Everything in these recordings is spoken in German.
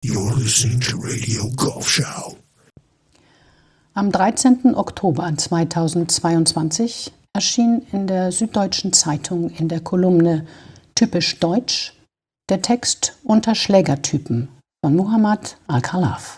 You're listening to Radio Golf Show. Am 13. Oktober 2022 erschien in der Süddeutschen Zeitung in der Kolumne Typisch Deutsch der Text Unter Schlägertypen von Muhammad Al-Khalaf.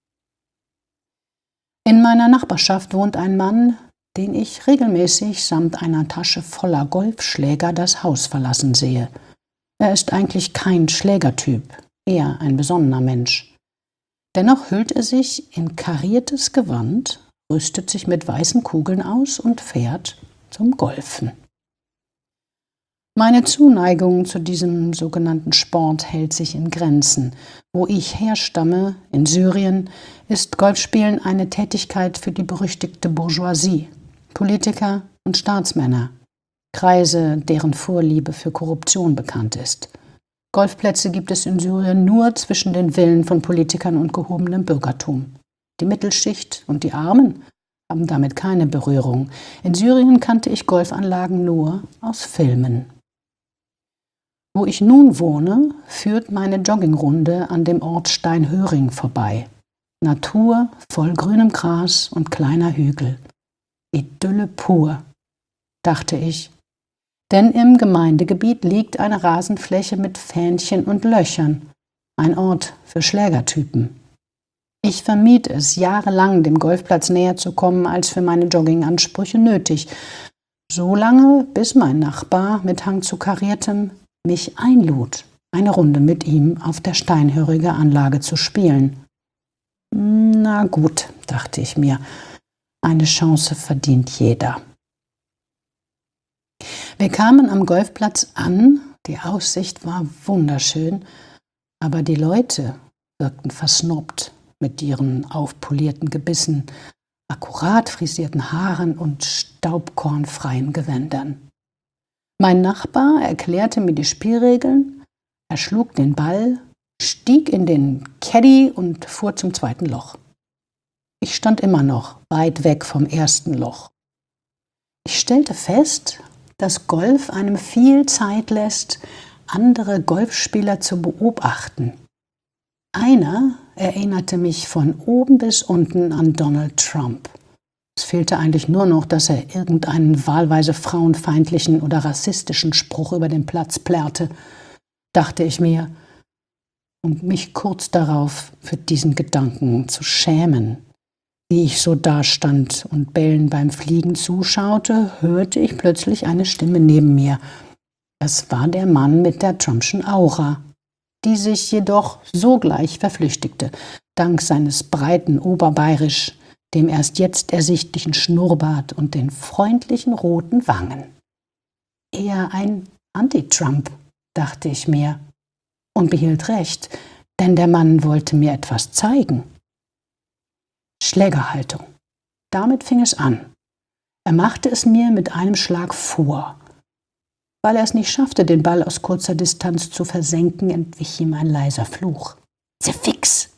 In meiner Nachbarschaft wohnt ein Mann, den ich regelmäßig samt einer Tasche voller Golfschläger das Haus verlassen sehe. Er ist eigentlich kein Schlägertyp, eher ein besonnener Mensch. Dennoch hüllt er sich in kariertes Gewand, rüstet sich mit weißen Kugeln aus und fährt zum Golfen. Meine Zuneigung zu diesem sogenannten Sport hält sich in Grenzen. Wo ich herstamme, in Syrien, ist Golfspielen eine Tätigkeit für die berüchtigte Bourgeoisie, Politiker und Staatsmänner, Kreise, deren Vorliebe für Korruption bekannt ist. Golfplätze gibt es in Syrien nur zwischen den Villen von Politikern und gehobenem Bürgertum. Die Mittelschicht und die Armen haben damit keine Berührung. In Syrien kannte ich Golfanlagen nur aus Filmen. Wo ich nun wohne, führt meine Joggingrunde an dem Ort Steinhöring vorbei. Natur voll grünem Gras und kleiner Hügel. Idylle pur, dachte ich. Denn im Gemeindegebiet liegt eine Rasenfläche mit Fähnchen und Löchern, ein Ort für Schlägertypen. Ich vermied es, jahrelang dem Golfplatz näher zu kommen, als für meine Joggingansprüche nötig, so lange, bis mein Nachbar mit Hang zu Kariertem mich einlud, eine Runde mit ihm auf der Steinhöriger Anlage zu spielen. Na gut, dachte ich mir, eine Chance verdient jeder. Wir kamen am Golfplatz an, die Aussicht war wunderschön, aber die Leute wirkten versnobbt mit ihren aufpolierten Gebissen, akkurat frisierten Haaren und staubkornfreien Gewändern. Mein Nachbar erklärte mir die Spielregeln, er schlug den Ball, stieg in den Caddy und fuhr zum zweiten Loch. Ich stand immer noch weit weg vom ersten Loch. Ich stellte fest, dass Golf einem viel Zeit lässt, andere Golfspieler zu beobachten. Einer erinnerte mich von oben bis unten an Donald Trump. Es fehlte eigentlich nur noch, dass er irgendeinen wahlweise frauenfeindlichen oder rassistischen Spruch über den Platz plärrte, dachte ich mir, um mich kurz darauf für diesen Gedanken zu schämen. Wie ich so dastand und Bällen beim Fliegen zuschaute, hörte ich plötzlich eine Stimme neben mir. Es war der Mann mit der Trumpschen Aura, die sich jedoch sogleich verflüchtigte, dank seines breiten Oberbayerisch, dem erst jetzt ersichtlichen Schnurrbart und den freundlichen roten Wangen. Eher ein Anti-Trump, dachte ich mir, und behielt recht, denn der Mann wollte mir etwas zeigen. Schlägerhaltung. Damit fing es an. Er machte es mir mit einem Schlag vor. Weil er es nicht schaffte, den Ball aus kurzer Distanz zu versenken, entwich ihm ein leiser Fluch. »Sie fix!«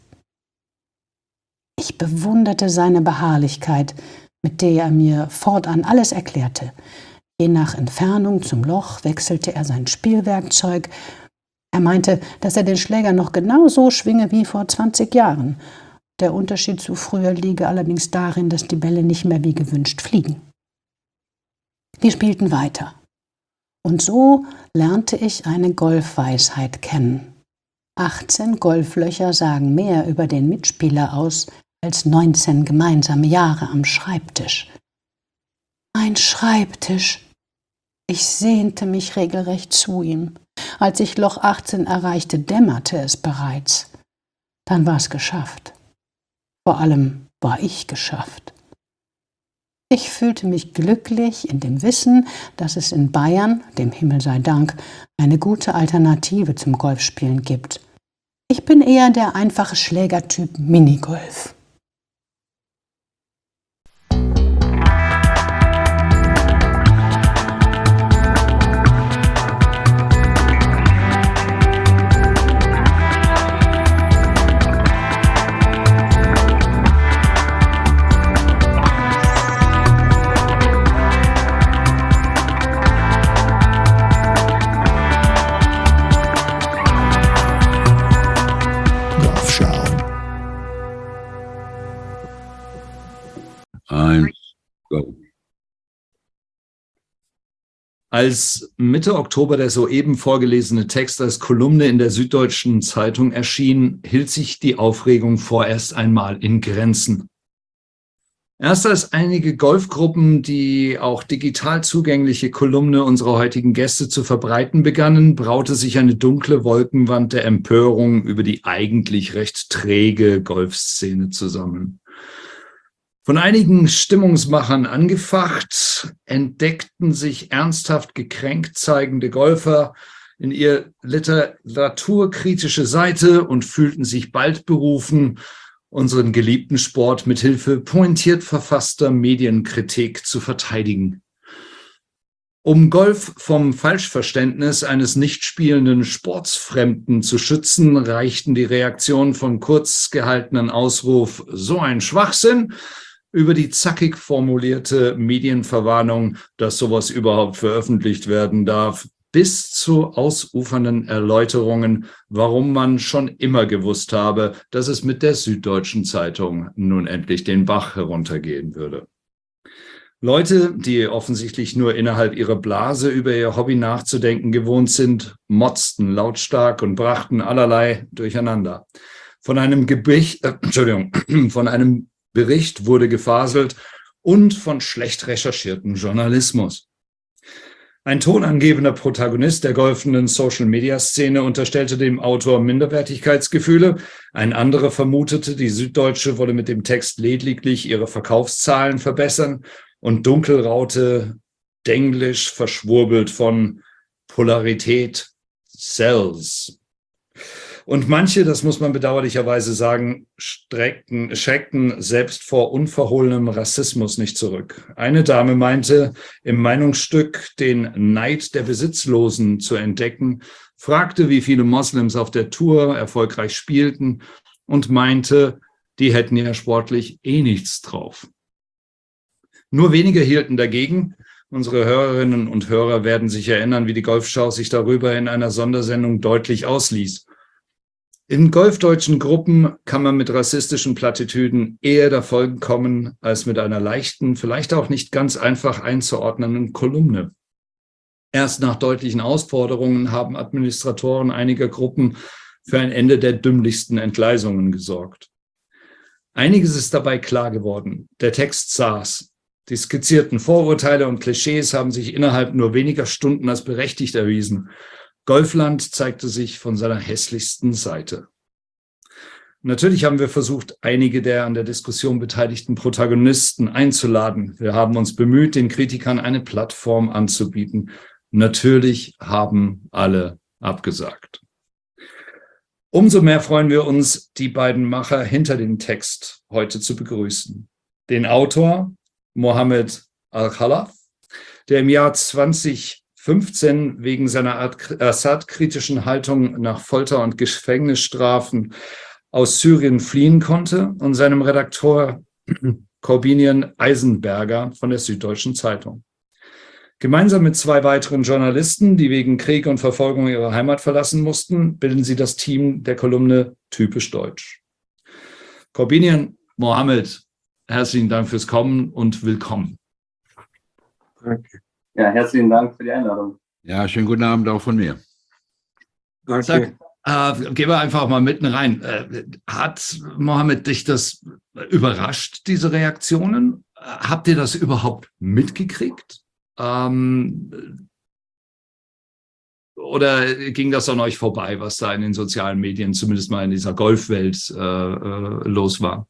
Ich bewunderte seine Beharrlichkeit, mit der er mir fortan alles erklärte. Je nach Entfernung zum Loch wechselte er sein Spielwerkzeug. Er meinte, dass er den Schläger noch genau so schwinge wie vor 20 Jahren. Der Unterschied zu früher liege allerdings darin, dass die Bälle nicht mehr wie gewünscht fliegen. Wir spielten weiter. Und so lernte ich eine Golfweisheit kennen. 18 Golflöcher sagen mehr über den Mitspieler aus als 19 gemeinsame Jahre am Schreibtisch. Ein Schreibtisch! Ich sehnte mich regelrecht zu ihm. Als ich Loch 18 erreichte, dämmerte es bereits. Dann war es geschafft. Vor allem war ich geschafft. Ich fühlte mich glücklich in dem Wissen, dass es in Bayern, dem Himmel sei Dank, eine gute Alternative zum Golfspielen gibt. Ich bin eher der einfache Schlägertyp Minigolf. 1, go. Als Mitte Oktober der soeben vorgelesene Text als Kolumne in der Süddeutschen Zeitung erschien, hielt sich die Aufregung vorerst einmal in Grenzen. Erst als einige Golfgruppen die auch digital zugängliche Kolumne unserer heutigen Gäste zu verbreiten begannen, braute sich eine dunkle Wolkenwand der Empörung über die eigentlich recht träge Golfszene zusammen. Von einigen Stimmungsmachern angefacht, entdeckten sich ernsthaft gekränkt zeigende Golfer in ihr literaturkritische Seite und fühlten sich bald berufen, unseren geliebten Sport mit Hilfe pointiert verfasster Medienkritik zu verteidigen. Um Golf vom Falschverständnis eines nicht spielenden Sportsfremden zu schützen, reichten die Reaktionen von kurz gehaltenen Ausruf „So ein Schwachsinn!“ über die zackig formulierte Medienverwarnung, dass sowas überhaupt veröffentlicht werden darf, bis zu ausufernden Erläuterungen, warum man schon immer gewusst habe, dass es mit der Süddeutschen Zeitung nun endlich den Bach heruntergehen würde. Leute, die offensichtlich nur innerhalb ihrer Blase über ihr Hobby nachzudenken gewohnt sind, motzten lautstark und brachten allerlei durcheinander. Von einem Bericht wurde gefaselt und von schlecht recherchierten Journalismus. Ein tonangebender Protagonist der golfenden Social-Media-Szene unterstellte dem Autor Minderwertigkeitsgefühle. Ein anderer vermutete, die Süddeutsche wolle mit dem Text lediglich ihre Verkaufszahlen verbessern und Dunkelraute denglisch verschwurbelt von Polarität sells. Und manche, das muss man bedauerlicherweise sagen, schreckten selbst vor unverhohlenem Rassismus nicht zurück. Eine Dame meinte, im Meinungsstück den Neid der Besitzlosen zu entdecken, fragte, wie viele Moslems auf der Tour erfolgreich spielten und meinte, die hätten ja sportlich eh nichts drauf. Nur wenige hielten dagegen. Unsere Hörerinnen und Hörer werden sich erinnern, wie die Golfschau sich darüber in einer Sondersendung deutlich ausließ. In golfdeutschen Gruppen kann man mit rassistischen Plattitüden eher davonkommen, als mit einer leichten, vielleicht auch nicht ganz einfach einzuordnenden Kolumne. Erst nach deutlichen Ausforderungen haben Administratoren einiger Gruppen für ein Ende der dümmlichsten Entgleisungen gesorgt. Einiges ist dabei klar geworden. Der Text saß. Die skizzierten Vorurteile und Klischees haben sich innerhalb nur weniger Stunden als berechtigt erwiesen. Golfland zeigte sich von seiner hässlichsten Seite. Natürlich haben wir versucht, einige der an der Diskussion beteiligten Protagonisten einzuladen. Wir haben uns bemüht, den Kritikern eine Plattform anzubieten. Natürlich haben alle abgesagt. Umso mehr freuen wir uns, die beiden Macher hinter dem Text heute zu begrüßen. Den Autor Mohammed Al-Khalaf, der im Jahr 2015 wegen seiner Assad-kritischen Haltung nach Folter- und Gefängnisstrafen aus Syrien fliehen konnte, und seinem Redakteur Corbinian Eisenberger von der Süddeutschen Zeitung. Gemeinsam mit zwei weiteren Journalisten, die wegen Krieg und Verfolgung ihre Heimat verlassen mussten, bilden sie das Team der Kolumne Typisch Deutsch. Corbinian, Mohammed, herzlichen Dank fürs Kommen und willkommen. Danke. Ja, herzlichen Dank für die Einladung. Ja, schönen guten Abend auch von mir. Danke. Gehen wir einfach mal mitten rein. Hat Mohammed dich das überrascht, diese Reaktionen? Habt ihr das überhaupt mitgekriegt? Oder ging das an euch vorbei, was da in den sozialen Medien, zumindest mal in dieser Golfwelt, los war?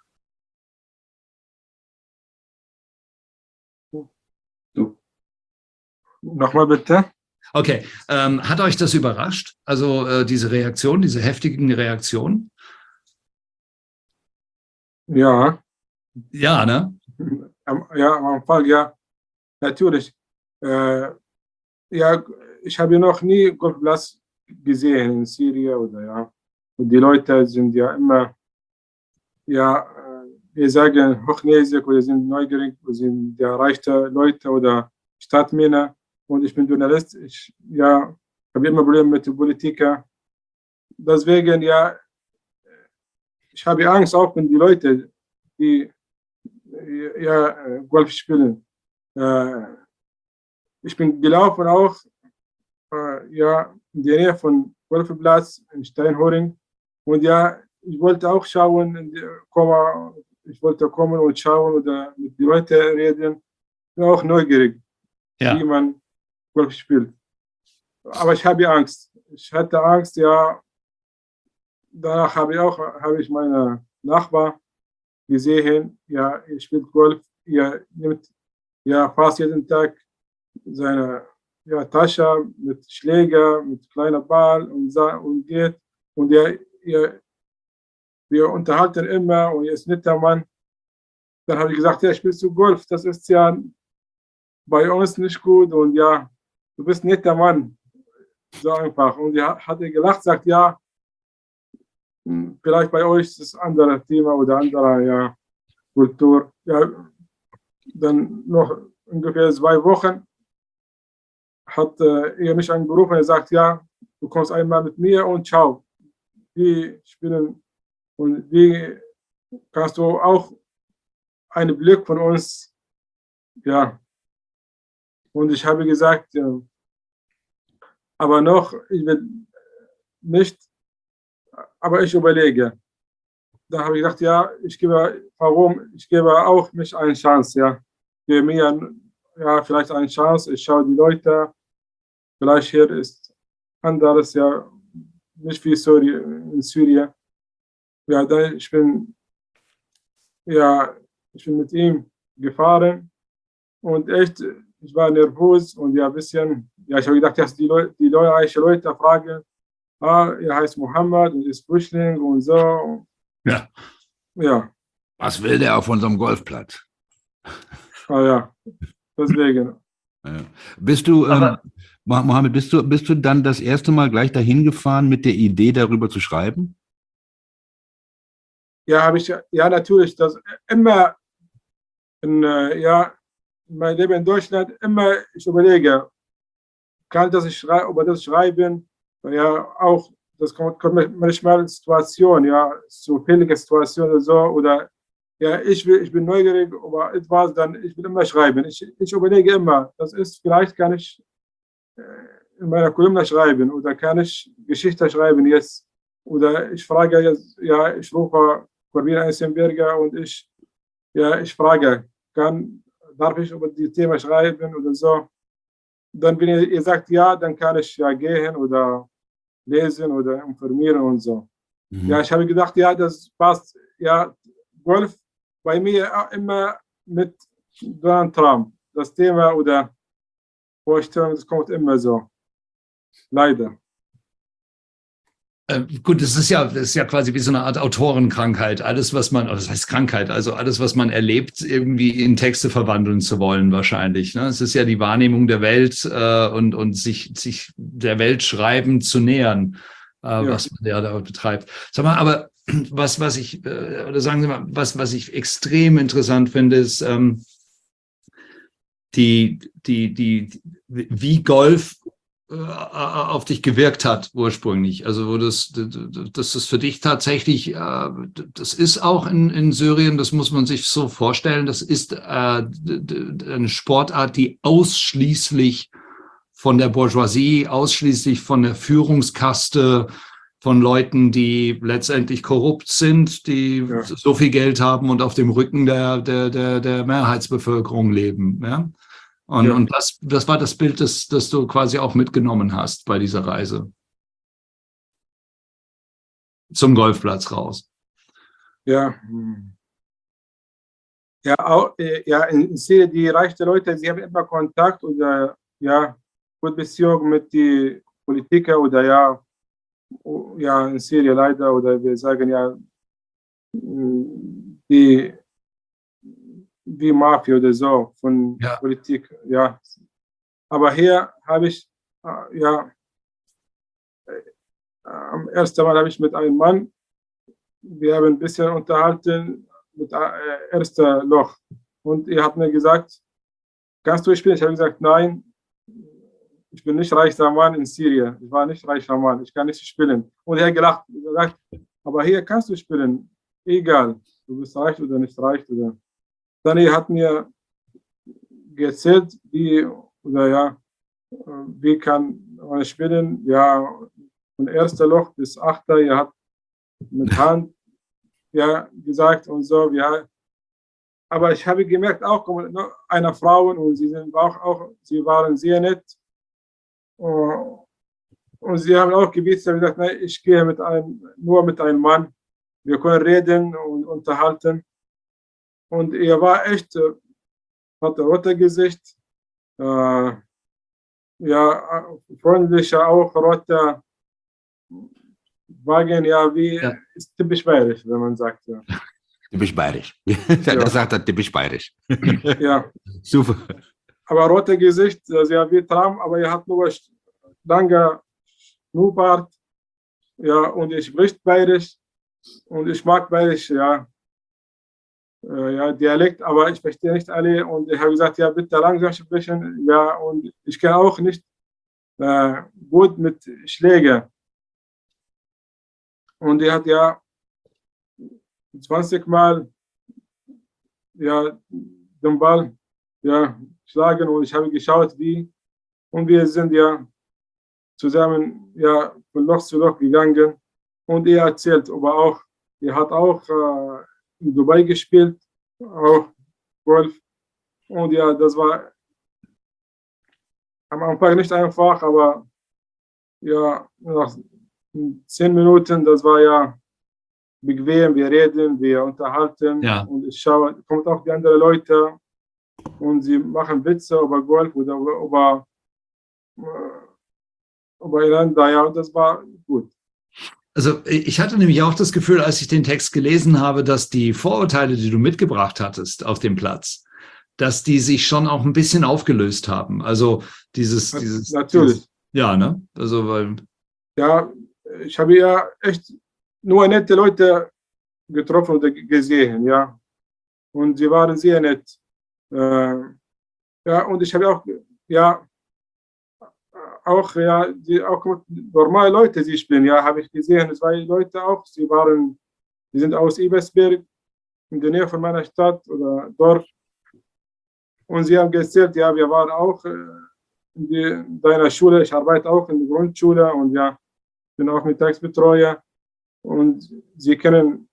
Du. Nochmal bitte. Okay, hat euch das überrascht? Also diese Reaktion, diese heftigen Reaktionen? Ja. Ja, ne? Ja, am Anfang, ja. Natürlich. Ja, ich habe noch nie Golfplatz gesehen in Syrien oder ja. Und die Leute sind ja immer, ja, wir sagen hochnäsig oder sind neugierig, oder sind ja reiche Leute oder Stadtmänner. Und ich bin Journalist. Ich habe immer Probleme mit den Politikern. Deswegen, ja, ich habe Angst auch, wenn die Leute, die Golf spielen. Ich bin gelaufen auch in der Nähe von Golfplatz in Steinhoring. Und ich wollte auch schauen, ich wollte kommen und schauen oder mit den Leuten reden. Ich bin auch neugierig, wie man Golf spielt. Aber ich habe Angst. Ich hatte Angst, Danach habe ich meine Nachbar gesehen, er spielt Golf, er nimmt fast jeden Tag seine Tasche mit Schläger, mit kleiner Ball und geht. Und wir unterhalten immer und er ist ein netter Mann. Dann habe ich gesagt, spielst du Golf? Das ist ja bei uns nicht gut und du bist ein netter Mann. So einfach. Und er hat gelacht, sagt, vielleicht bei euch ist es ein anderes Thema oder andere Kultur. Dann noch ungefähr 2 Wochen hat er mich angerufen und sagt, du kommst einmal mit mir und schau, wie spielen und wie kannst du auch einen Blick von uns, Und ich habe gesagt, aber noch, ich will nicht, aber ich überlege. Da habe ich gesagt, ich gebe auch mich eine Chance, Gebe mir vielleicht eine Chance, ich schaue die Leute, vielleicht hier ist anderes, nicht wie in Syrien. Ich bin mit ihm gefahren und echt, ich war nervös und ein bisschen, ich habe gedacht, dass die Leute fragen, er heißt Mohammed und ist Flüchtling und so. Ja. Was will der auf unserem Golfplatz? Deswegen. Bist du, Mohammed, bist du dann das erste Mal gleich dahin gefahren mit der Idee, darüber zu schreiben? Habe ich, natürlich, das immer in mein Leben in Deutschland, immer ich überlege, kann das über das schreiben, auch, das kommt manchmal in Situation, so fehlige Situation oder so, oder ich bin neugierig über etwas, dann ich will immer schreiben. Ich überlege immer, das ist, vielleicht kann ich in meiner Kolumne schreiben oder kann ich Geschichte schreiben jetzt, oder ich frage jetzt, ich rufe Corbin Eisenberger und ich frage, darf ich über die Thema schreiben oder so? Dann, wenn ihr sagt dann kann ich gehen oder lesen oder informieren und so. Ich habe gedacht, das passt. Golf bei mir immer mit Donald Trump. Das Thema oder Vorstellung, das kommt immer so. Leider. Gut, das ist ja quasi wie so eine Art Autorenkrankheit. Alles, was man, das heißt Krankheit, also alles, was man erlebt, irgendwie in Texte verwandeln zu wollen, wahrscheinlich. Ne? Es ist ja die Wahrnehmung der Welt und sich der Welt schreiben zu nähern, was man da betreibt. Sag mal, aber was ich extrem interessant finde, ist wie Golf auf dich gewirkt hat ursprünglich. Also das ist für dich tatsächlich, das ist auch in Syrien, das muss man sich so vorstellen, das ist eine Sportart, die ausschließlich von der Bourgeoisie, ausschließlich von der Führungskaste, von Leuten, die letztendlich korrupt sind, die so viel Geld haben und auf dem Rücken der Mehrheitsbevölkerung leben. Ja? Und das war das Bild, das du quasi auch mitgenommen hast bei dieser Reise zum Golfplatz raus. In Syrien, die reichen Leute, sie haben immer Kontakt oder gute Beziehung mit den Politikern oder in Syrien leider, oder wir sagen wie Mafia oder so von Politik, Aber hier habe ich, am ersten Mal habe ich mit einem Mann, wir haben ein bisschen unterhalten mit erster Loch. Und er hat mir gesagt, kannst du spielen? Ich habe gesagt, nein, ich bin nicht reicher Mann in Syrien. Ich war nicht reicher Mann, ich kann nicht spielen. Und er hat gelacht, gesagt, aber hier kannst du spielen, egal, du bist reich oder nicht reich. Oder. Dani hat mir erzählt, wie kann man spielen. Ja, von erster Loch bis achter, er hat mit Hand gesagt und so. Ja. Aber ich habe gemerkt, auch eine Frau und sie waren sehr nett. Und sie haben auch gebeten, gesagt, nein, ich gehe nur mit einem Mann. Wir können reden und unterhalten. Und er war echt, hat ein rotes Gesicht, freundlicher, auch roter Wagen, ist typisch bayerisch, wenn man sagt. Ja. Typisch bayerisch. Das sagt er, typisch bayerisch. Ja. Super. Aber rotes Gesicht, sehr wie Trump, aber er hat nur lange Schnurrbart. Ja, und ich spricht bayerisch. Und ich mag bayerisch, Dialekt, aber ich verstehe nicht alle. Und ich habe gesagt, ja, bitte langsam sprechen. Ja, und ich kann auch nicht gut mit Schlägen. Und er hat 20 Mal den Ball schlagen und ich habe geschaut, wie. Und wir sind zusammen von Loch zu Loch gegangen. Und er erzählt, aber er hat auch in Dubai gespielt, auch Golf. Und das war am Anfang nicht einfach, aber nach 10 Minuten, das war bequem, wir reden, wir unterhalten. Ja. Und ich schaue, kommt auch die anderen Leute und sie machen Witze über Golf oder übereinander, und das war gut. Also ich hatte nämlich auch das Gefühl, als ich den Text gelesen habe, dass die Vorurteile, die du mitgebracht hattest auf dem Platz, dass die sich schon auch ein bisschen aufgelöst haben. Also dieses natürlich. Also weil ich habe echt nur nette Leute getroffen oder gesehen, und sie waren sehr nett. Und ich habe auch normale Leute, sie spielen, habe ich gesehen, 2 Leute auch, sie sind aus Ebersberg, in der Nähe von meiner Stadt oder Dorf, und sie haben erzählt, wir waren auch in deiner Schule, ich arbeite auch in der Grundschule und bin auch Mittagsbetreuer und sie kennen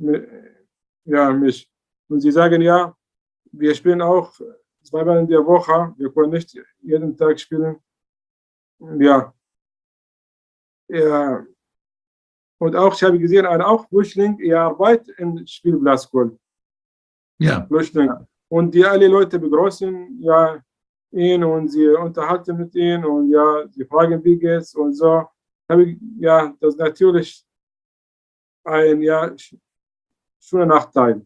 mich und sie sagen, wir spielen auch 2 Mal in der Woche, wir können nicht jeden Tag spielen. Und auch, ich habe gesehen, auch Flüchtling, er arbeitet im Spielplatzgolf. Ja. Flüchtling. Und alle Leute begrüßen ihn und sie unterhalten mit ihm und sie fragen, wie geht's und so. Das ist natürlich ein schöner Nachteil.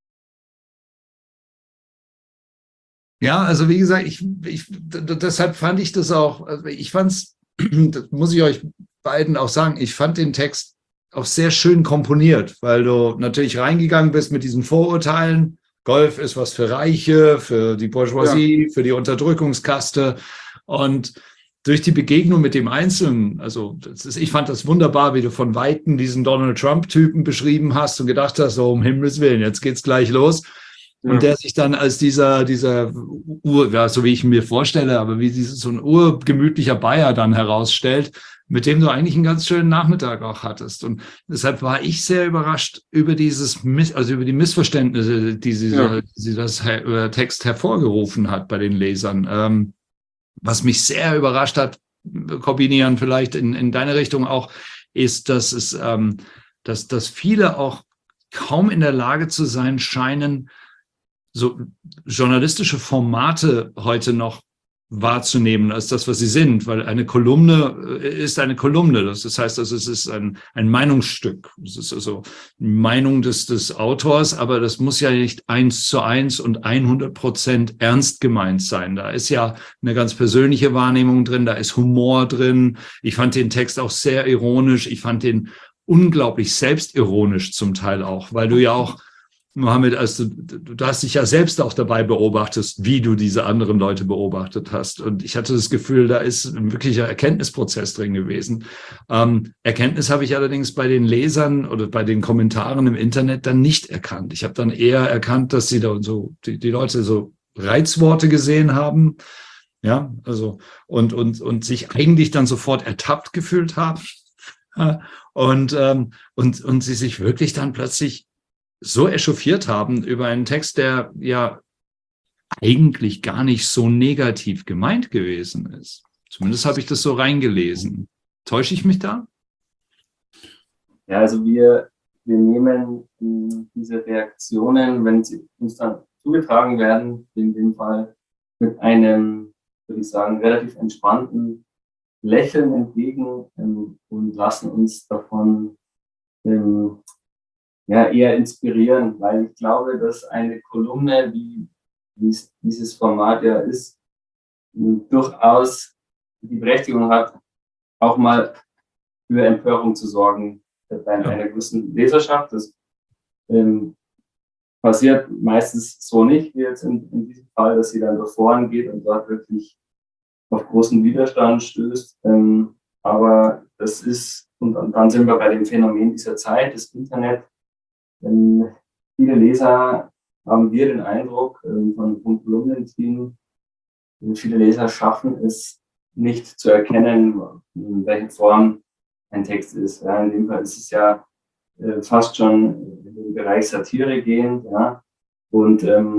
Ja, also wie gesagt, deshalb fand ich das auch, ich fand's, das muss ich euch beiden auch sagen, ich fand den Text auch sehr schön komponiert, weil du natürlich reingegangen bist mit diesen Vorurteilen. Golf ist was für Reiche, für die Bourgeoisie, für die Unterdrückungskaste. Und durch die Begegnung mit dem Einzelnen, ich fand das wunderbar, wie du von Weitem diesen Donald Trump-Typen beschrieben hast und gedacht hast, so um Himmels Willen, jetzt geht's gleich los. Und der sich dann als dieser so wie ich ihn mir vorstelle, aber wie so ein urgemütlicher Bayer dann herausstellt, mit dem du eigentlich einen ganz schönen Nachmittag auch hattest. Und deshalb war ich sehr überrascht über über die Missverständnisse, die das Text hervorgerufen hat bei den Lesern. Was mich sehr überrascht hat, kombinieren vielleicht in deine Richtung auch, ist, dass dass viele auch kaum in der Lage zu sein scheinen, so journalistische Formate heute noch wahrzunehmen als das, was sie sind, weil eine Kolumne ist eine Kolumne. Das heißt, es ist ein Meinungsstück. Es ist also die Meinung des Autors, aber das muss ja nicht 1:1 und 100% ernst gemeint sein. Da ist ja eine ganz persönliche Wahrnehmung drin, da ist Humor drin. Ich fand den Text auch sehr ironisch. Ich fand den unglaublich selbstironisch zum Teil auch, weil du ja auch Mohammed, also du hast dich ja selbst auch dabei beobachtet, wie du diese anderen Leute beobachtet hast. Und ich hatte das Gefühl, da ist ein wirklicher Erkenntnisprozess drin gewesen. Erkenntnis habe ich allerdings bei den Lesern oder bei den Kommentaren im Internet dann nicht erkannt. Ich habe dann eher erkannt, dass sie da so die Leute so Reizworte gesehen haben, ja, also und sich eigentlich dann sofort ertappt gefühlt haben. Und sie sich wirklich dann plötzlich so echauffiert haben über einen Text, der ja eigentlich gar nicht so negativ gemeint gewesen ist. Zumindest habe ich das so reingelesen. Täusche ich mich da? Ja, also wir nehmen diese Reaktionen, wenn sie uns dann zugetragen werden, in dem Fall mit einem, würde ich sagen, relativ entspannten Lächeln entgegen und lassen uns davon eher inspirieren, weil ich glaube, dass eine Kolumne, wie dieses Format ja ist, durchaus die Berechtigung hat, auch mal für Empörung zu sorgen bei einer gewissen Leserschaft. Das passiert meistens so nicht, wie jetzt in diesem Fall, dass sie dann durch Foren geht und dort wirklich auf großen Widerstand stößt. Aber das ist, und dann sind wir bei dem Phänomen dieser Zeit, das Internet. Viele Leser, haben wir den Eindruck, von Kolumnenteam, viele Leser schaffen es nicht zu erkennen, in welcher Form ein Text ist. Ja, in dem Fall ist es ja fast schon in den Bereich Satire gehend. Ja, und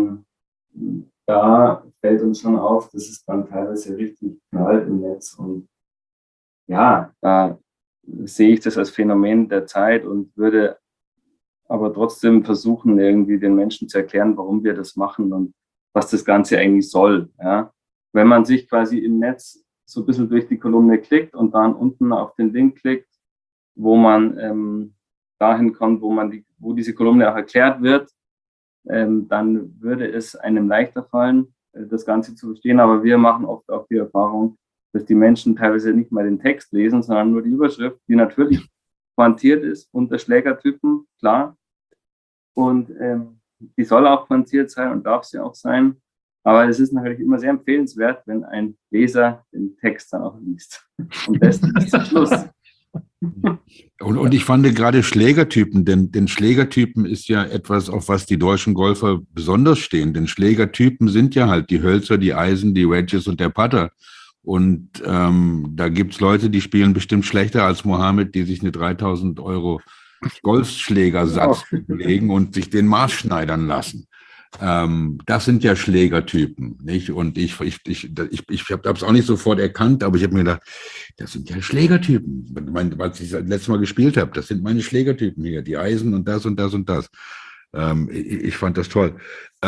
da fällt uns schon auf, dass es dann teilweise richtig knallt im Netz. Und ja, da sehe ich das als Phänomen der Zeit und würde aber trotzdem versuchen, irgendwie den Menschen zu erklären, warum wir das machen und was das Ganze eigentlich soll. Ja. Wenn man sich quasi im Netz so ein bisschen durch die Kolumne klickt und dann unten auf den Link klickt, wo man dahin kommt, wo diese Kolumne auch erklärt wird, dann würde es einem leichter fallen, das Ganze zu verstehen. Aber wir machen oft auch die Erfahrung, dass die Menschen teilweise nicht mal den Text lesen, sondern nur die Überschrift, die natürlich pointiert ist unter Schlägertypen, klar. Und die soll auch pointiert sein und darf sie auch sein. Aber es ist natürlich immer sehr empfehlenswert, wenn ein Leser den Text dann auch liest. Und das ist zum Schluss. Und ich fand gerade Schlägertypen, denn Schlägertypen ist ja etwas, auf was die deutschen Golfer besonders stehen. Denn Schlägertypen sind ja halt die Hölzer, die Eisen, die Wedges und der Putter. Und da gibt's Leute, die spielen bestimmt schlechter als Mohammed, die sich eine 3.000 € Golfschlägersatz legen und sich den Maß schneidern lassen. Das sind ja Schlägertypen, nicht? Und ich habe es auch nicht sofort erkannt, aber ich habe mir gedacht, das sind ja Schlägertypen. Was ich das letzte Mal gespielt habe, das sind meine Schlägertypen hier, die Eisen und das und das und das. Ich fand das toll.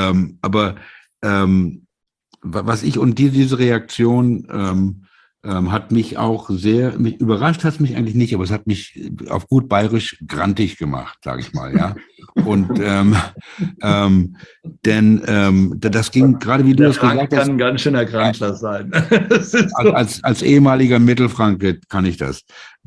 Was ich und diese Reaktion hat mich auch mich überrascht hat es mich eigentlich nicht, aber es hat mich auf gut bayerisch grantig gemacht, sage ich mal, ja. Und denn das ging gerade wie du das gesagt hast. Kann ein ganz schöner Grantler sein. Als ehemaliger Mittelfranke kann ich das.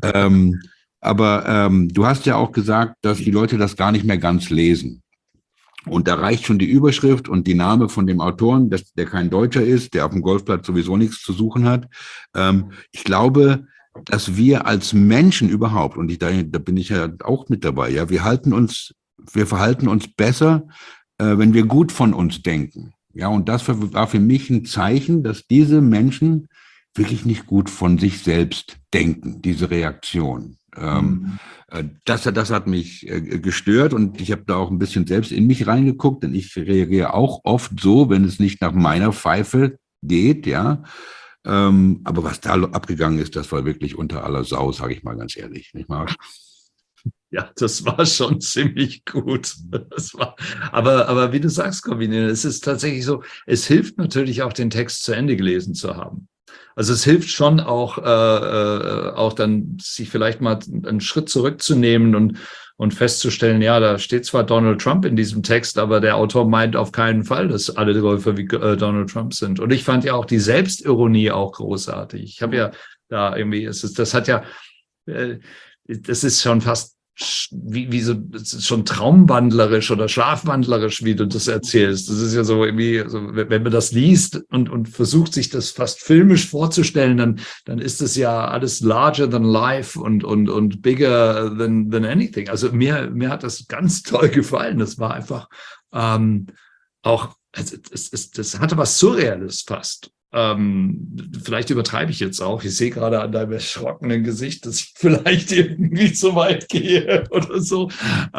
Aber du hast ja auch gesagt, dass die Leute das gar nicht mehr ganz lesen. Und da reicht schon die Überschrift und die Name von dem Autoren, der kein Deutscher ist, der auf dem Golfplatz sowieso nichts zu suchen hat. Ich glaube, dass wir als Menschen überhaupt, und da bin ich ja auch mit dabei, ja, wir verhalten uns besser, wenn wir gut von uns denken. Ja, und das war für mich ein Zeichen, dass diese Menschen wirklich nicht gut von sich selbst denken, diese Reaktion. Das hat mich gestört und ich habe da auch ein bisschen selbst in mich reingeguckt, denn ich reagiere auch oft so, wenn es nicht nach meiner Pfeife geht, ja. Aber was da abgegangen ist, das war wirklich unter aller Sau, sage ich mal ganz ehrlich, nicht Marc? Ja, das war schon ziemlich gut. Aber wie du sagst, Corvin, es ist tatsächlich so, es hilft natürlich auch, den Text zu Ende gelesen zu haben. Also es hilft schon auch dann, sich vielleicht mal einen Schritt zurückzunehmen und festzustellen, ja, da steht zwar Donald Trump in diesem Text, aber der Autor meint auf keinen Fall, dass alle Golfer wie Donald Trump sind. Und ich fand ja auch die Selbstironie auch großartig. Ich habe ja da irgendwie, das ist schon fast wie so, das ist schon traumwandlerisch oder schlafwandlerisch, wie du das erzählst. Das ist ja so irgendwie, also wenn man das liest und versucht, sich das fast filmisch vorzustellen, dann ist das ja alles larger than life und bigger than anything. Also mir hat das ganz toll gefallen. Das war einfach auch, das hatte was Surreales fast. Vielleicht übertreibe ich jetzt auch. Ich sehe gerade an deinem erschrockenen Gesicht, dass ich vielleicht irgendwie zu weit gehe oder so.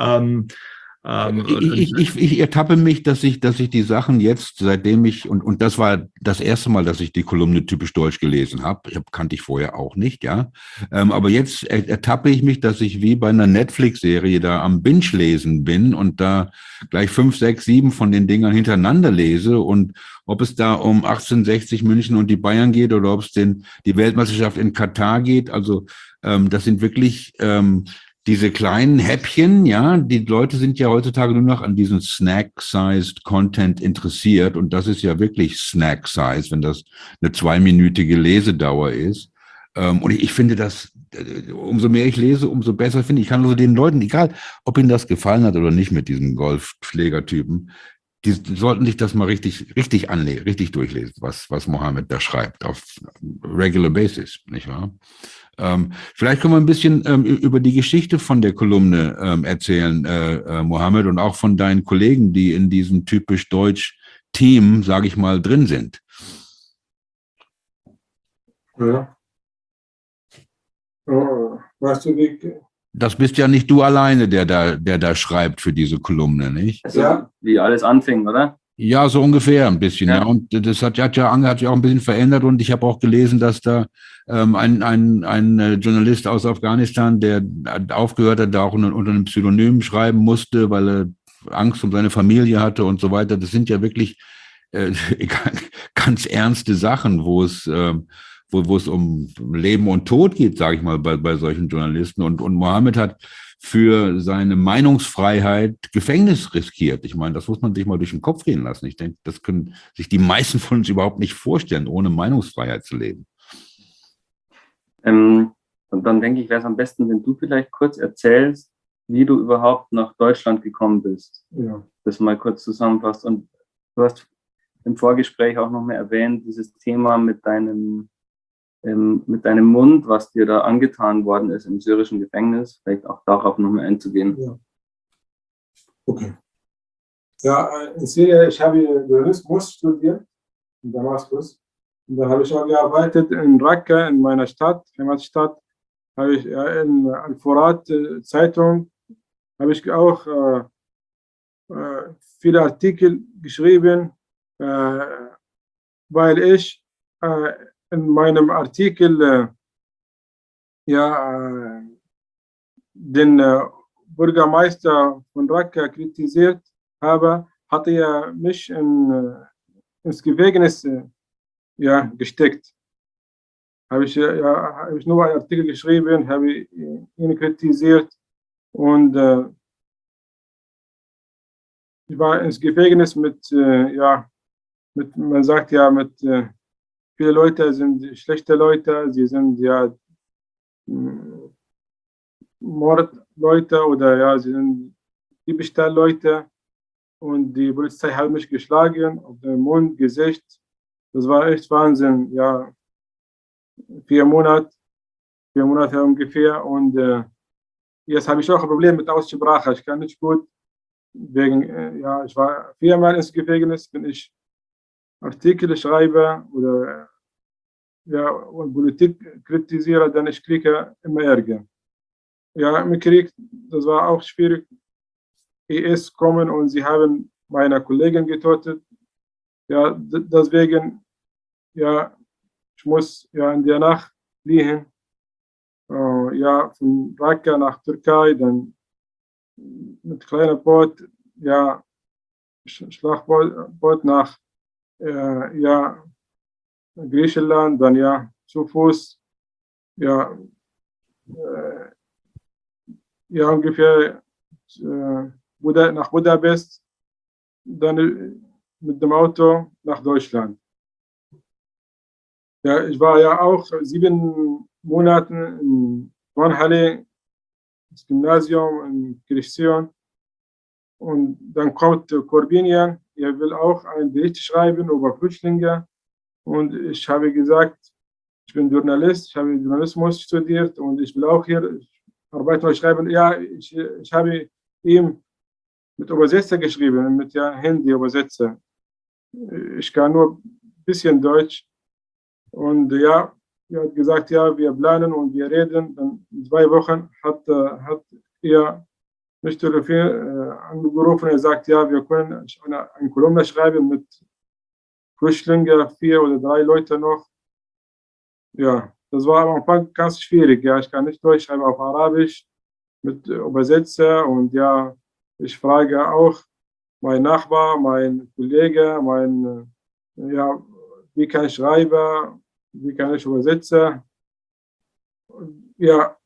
Ich ertappe mich, dass ich die Sachen jetzt, seitdem und das war das erste Mal, dass ich die Kolumne typisch deutsch gelesen habe. Kannte ich vorher auch nicht, ja. Aber jetzt ertappe ich mich, dass ich wie bei einer Netflix-Serie da am Binge-Lesen bin und da gleich 5, 6, 7 von den Dingern hintereinander lese, und ob es da um 1860 München und die Bayern geht oder ob es die Weltmeisterschaft in Katar geht. Also das sind wirklich diese kleinen Häppchen, ja, die Leute sind ja heutzutage nur noch an diesen Snack-Sized Content interessiert, und das ist ja wirklich Snack-Size, wenn das eine 2-minütige Lesedauer ist. Und ich finde das, umso mehr ich lese, umso besser finde ich. Ich kann also den Leuten, egal ob ihnen das gefallen hat oder nicht mit diesem Golfschlägertypen, die sollten sich das mal richtig durchlesen, was Mohammed da schreibt, auf regular basis, nicht wahr? Vielleicht können wir ein bisschen über die Geschichte von der Kolumne erzählen, Mohammed, und auch von deinen Kollegen, die in diesem typisch deutsch Team, sage ich mal, drin sind. Ja. Weißt du, Das bist ja nicht du alleine, der da schreibt für diese Kolumne, nicht? Also, Ja. wie alles anfing, oder? Ja, so ungefähr ein bisschen, Ja. ja. Und das hat ja auch ein bisschen verändert, und ich habe auch gelesen, dass da ein Journalist aus Afghanistan, der aufgehört hat, da auch unter einem Pseudonym schreiben musste, weil er Angst um seine Familie hatte und so weiter. Das sind ja wirklich ganz ernste Sachen, wo es um Leben und Tod geht, sage ich mal, bei solchen Journalisten. Und Mohammed hat für seine Meinungsfreiheit Gefängnis riskiert. Ich meine, das muss man sich mal durch den Kopf gehen lassen. Ich denke, das können sich die meisten von uns überhaupt nicht vorstellen, ohne Meinungsfreiheit zu leben. Und dann denke ich, wäre es am besten, wenn du vielleicht kurz erzählst, wie du überhaupt nach Deutschland gekommen bist. Ja. Das mal kurz zusammenfasst. Und du hast im Vorgespräch auch noch mal erwähnt, dieses Thema mit deinem Mund, was dir da angetan worden ist im syrischen Gefängnis, vielleicht auch darauf nochmal einzugehen. Ja. Okay. Ja, in Syrien, ich habe Journalismus studiert in Damaskus. Und dann habe ich auch gearbeitet in Raqqa, in meiner Stadt, Heimatstadt. Habe ich in Al-Furat Zeitung, habe ich auch viele Artikel geschrieben, weil ich in meinem Artikel den Bürgermeister von Raqqa kritisiert habe, hatte er mich ins Gefängnis gesteckt. Habe ich nur einen Artikel geschrieben, habe ihn kritisiert, und ich war ins Gefängnis mit man sagt ja, mit viele Leute sind schlechte Leute, sie sind ja Mordleute oder sie sind Diebstahlleute, und die Polizei hat mich geschlagen auf den Mund, Gesicht. Das war echt Wahnsinn, 4 Monate ungefähr, und jetzt habe ich auch ein Problem mit Aussprache. Ich kann nicht gut wegen, ich war 4-mal ins Gefängnis, wenn ich Artikel schreibe oder und Politik kritisiere, dann ich kriege immer Ärger. Ja, mir kriegt, das war auch schwierig. IS kommen und sie haben meine Kollegen getötet. Ja, deswegen, ich muss in der Nacht fliehen. Von Raqqa nach Türkei, dann mit kleinem Boot, Schlauchboot nach Griechenland, dann zu Fuß, ungefähr nach Budapest, dann mit dem Auto nach Deutschland. Ja, ich war ja auch 7 Monate in Vanhalle das Gymnasium in Kirchzion. Und dann kommt Corbinian, er will auch einen Bericht schreiben über Flüchtlinge. Und ich habe gesagt, ich bin Journalist, ich habe Journalismus studiert und ich will auch hier arbeiten und schreiben. Ja, ich habe ihm mit Übersetzer geschrieben, mit Handy-Übersetzer. Ich kann nur ein bisschen Deutsch. Und ja, er hat gesagt, ja, wir planen und wir reden. Dann in 2 Wochen hat er mich angerufen. Er sagt, ja, wir können eine Kolumne schreiben mit Flüchtlingen, 4 oder 3 Leute noch. Ja, das war am Anfang ganz schwierig. Ja, ich kann nicht Deutsch, schreibe auf Arabisch mit Übersetzer. Und ja, ich frage auch meinen Nachbar, meinen Kollege, ja, wie kann ich schreiben, wie kann ich übersetzen. Ja,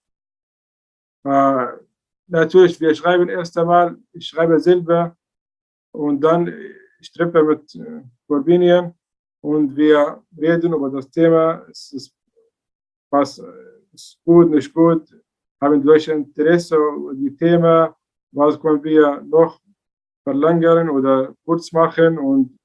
natürlich, wir schreiben erst einmal, ich schreibe selber und dann ich treffe mit Corbinian und wir reden über das Thema. Was ist gut, nicht gut, haben die Leute Interesse über die Themen, was können wir noch verlängern oder kurz machen und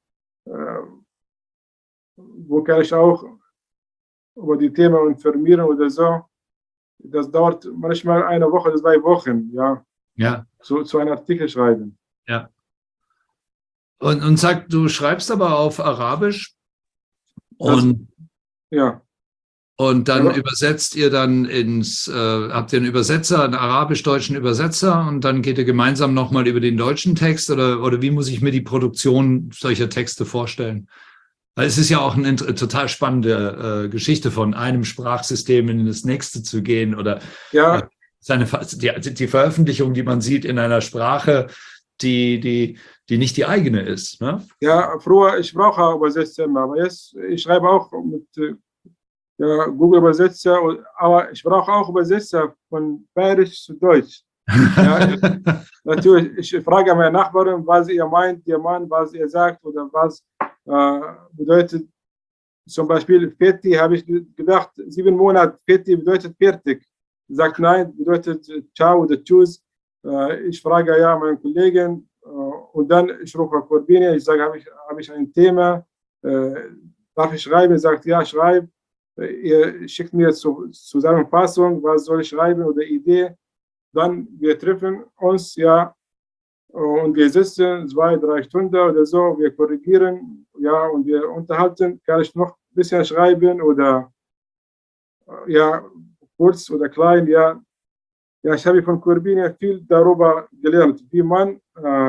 wo kann ich auch über die Themen informieren oder so. Das dauert manchmal 1 Woche oder 2 Wochen, ja. Ja. Zu einem Artikel schreiben. Ja. Und sag, du schreibst aber auf Arabisch und, ja. Und dann ja. Übersetzt ihr dann habt ihr einen Übersetzer, einen arabisch-deutschen Übersetzer und dann geht ihr gemeinsam nochmal über den deutschen Text oder wie muss ich mir die Produktion solcher Texte vorstellen? Weil es ist ja auch eine total spannende Geschichte, von einem Sprachsystem in das nächste zu gehen oder ja. Die Veröffentlichung, die man sieht in einer Sprache, die nicht die eigene ist. Ne? Ja, früher, ich brauche Übersetzer immer, aber jetzt, ich schreibe auch mit Google-Übersetzer, aber ich brauche auch Übersetzer von Bayerisch zu Deutsch. Ja, natürlich, ich frage meine Nachbarin, was ihr meint, ihr Mann, was ihr sagt oder was bedeutet. Zum Beispiel Fetti, habe ich gedacht, 7 Monate, Fetti bedeutet fertig. Sagt nein, bedeutet ciao oder tschüss. Ich frage ja meinen Kollegen und dann ich rufe Corbinian, ich sage, habe ich ein Thema, darf ich schreiben? Er sagt, ja, schreib. Ihr schickt mir Zusammenfassung, was soll ich schreiben oder Idee. Dann wir treffen uns, ja, und wir sitzen 2, 3 Stunden oder so, wir korrigieren, ja, und wir unterhalten, kann ich noch ein bisschen schreiben oder, ja, kurz oder klein, ja. Ja, ich habe von Corbinian viel darüber gelernt, wie man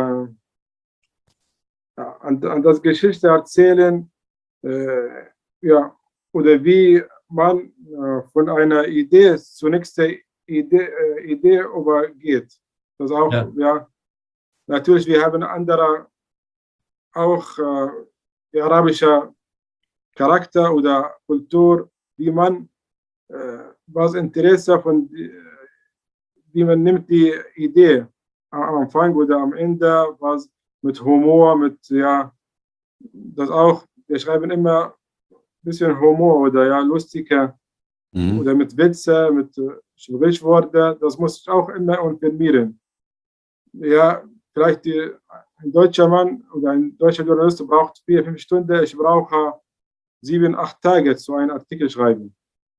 an das Geschichte erzählen, ja, oder wie man von einer Idee zur nächsten Idee übergeht. Das auch, ja. Natürlich, wir haben andere, auch arabischer Charakter oder Kultur, wie man was Interesse von, wie man nimmt die Idee am Anfang oder am Ende, was mit Humor, mit, ja, das auch, wir schreiben immer ein bisschen Humor oder ja, lustiger oder mit Witze, mit Sprichworte, das muss ich auch immer informieren. Ja, vielleicht ein deutscher Mann oder ein deutscher Journalist braucht 4, 5 Stunden, ich brauche 7, 8 Tage zu einem Artikel schreiben.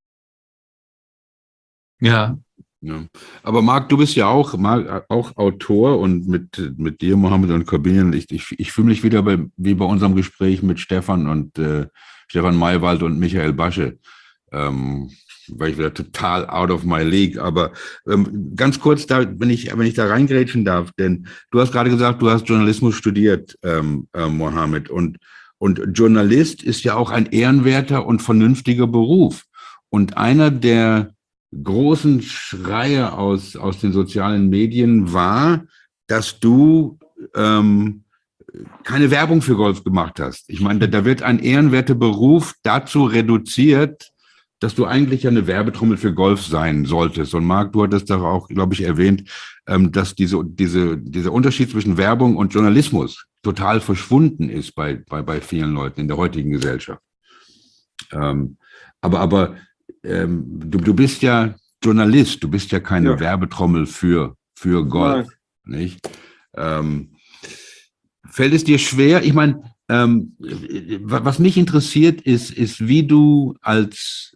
Ja. Ja. Aber Marc, du bist ja auch Autor und mit dir, Mohammed und Corbinian, ich fühle mich wieder wie bei unserem Gespräch mit Stefan Maywald und Michael Basche, war ich wieder total out of my league. Aber ganz kurz, wenn ich da reingrätschen darf, denn du hast gerade gesagt, du hast Journalismus studiert, Mohammed, und Journalist ist ja auch ein ehrenwerter und vernünftiger Beruf. Und einer der großen Schreie aus den sozialen Medien war, dass du keine Werbung für Golf gemacht hast. Ich meine, da wird ein ehrenwerter Beruf dazu reduziert, dass du eigentlich ja eine Werbetrommel für Golf sein solltest. Und Marc, du hattest doch auch, glaube ich, erwähnt, dass dieser Unterschied zwischen Werbung und Journalismus total verschwunden ist bei vielen Leuten in der heutigen Gesellschaft. Aber du bist ja Journalist, du bist ja keine Ja. Werbetrommel für Golf, nicht? Fällt es dir schwer? Ich meine, was mich interessiert, ist, wie du als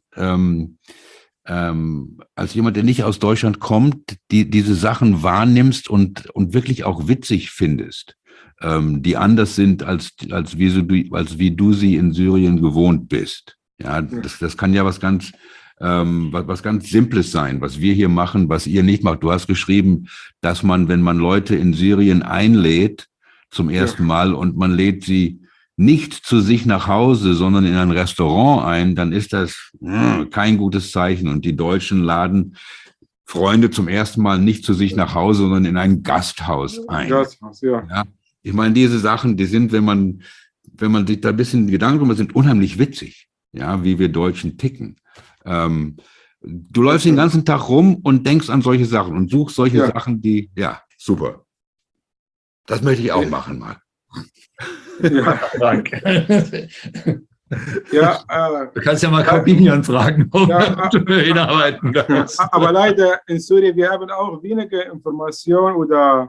jemand, der nicht aus Deutschland kommt, diese Sachen wahrnimmst und wirklich auch witzig findest, die anders sind, als wie du sie in Syrien gewohnt bist. Ja, das kann ja was ganz Simples sein, was wir hier machen, was ihr nicht macht. Du hast geschrieben, dass man, wenn man Leute in Syrien einlädt zum ersten Mal und man lädt sie nicht zu sich nach Hause, sondern in ein Restaurant ein, dann ist das kein gutes Zeichen. Und die Deutschen laden Freunde zum ersten Mal nicht zu sich nach Hause, sondern in ein Gasthaus ein. Gasthaus, ja. Ja, ich meine, diese Sachen, die sind, wenn man sich da ein bisschen Gedanken drüber macht, sind unheimlich witzig, ja, wie wir Deutschen ticken. Du läufst den ganzen Tag rum und denkst an solche Sachen und suchst solche Sachen, super. Das möchte ich auch machen, Marc. Ja. Danke. Ja, Du kannst ja mal Corbinian fragen, ob du hinarbeiten kannst. aber leider in Syrien, wir haben auch weniger Informationen oder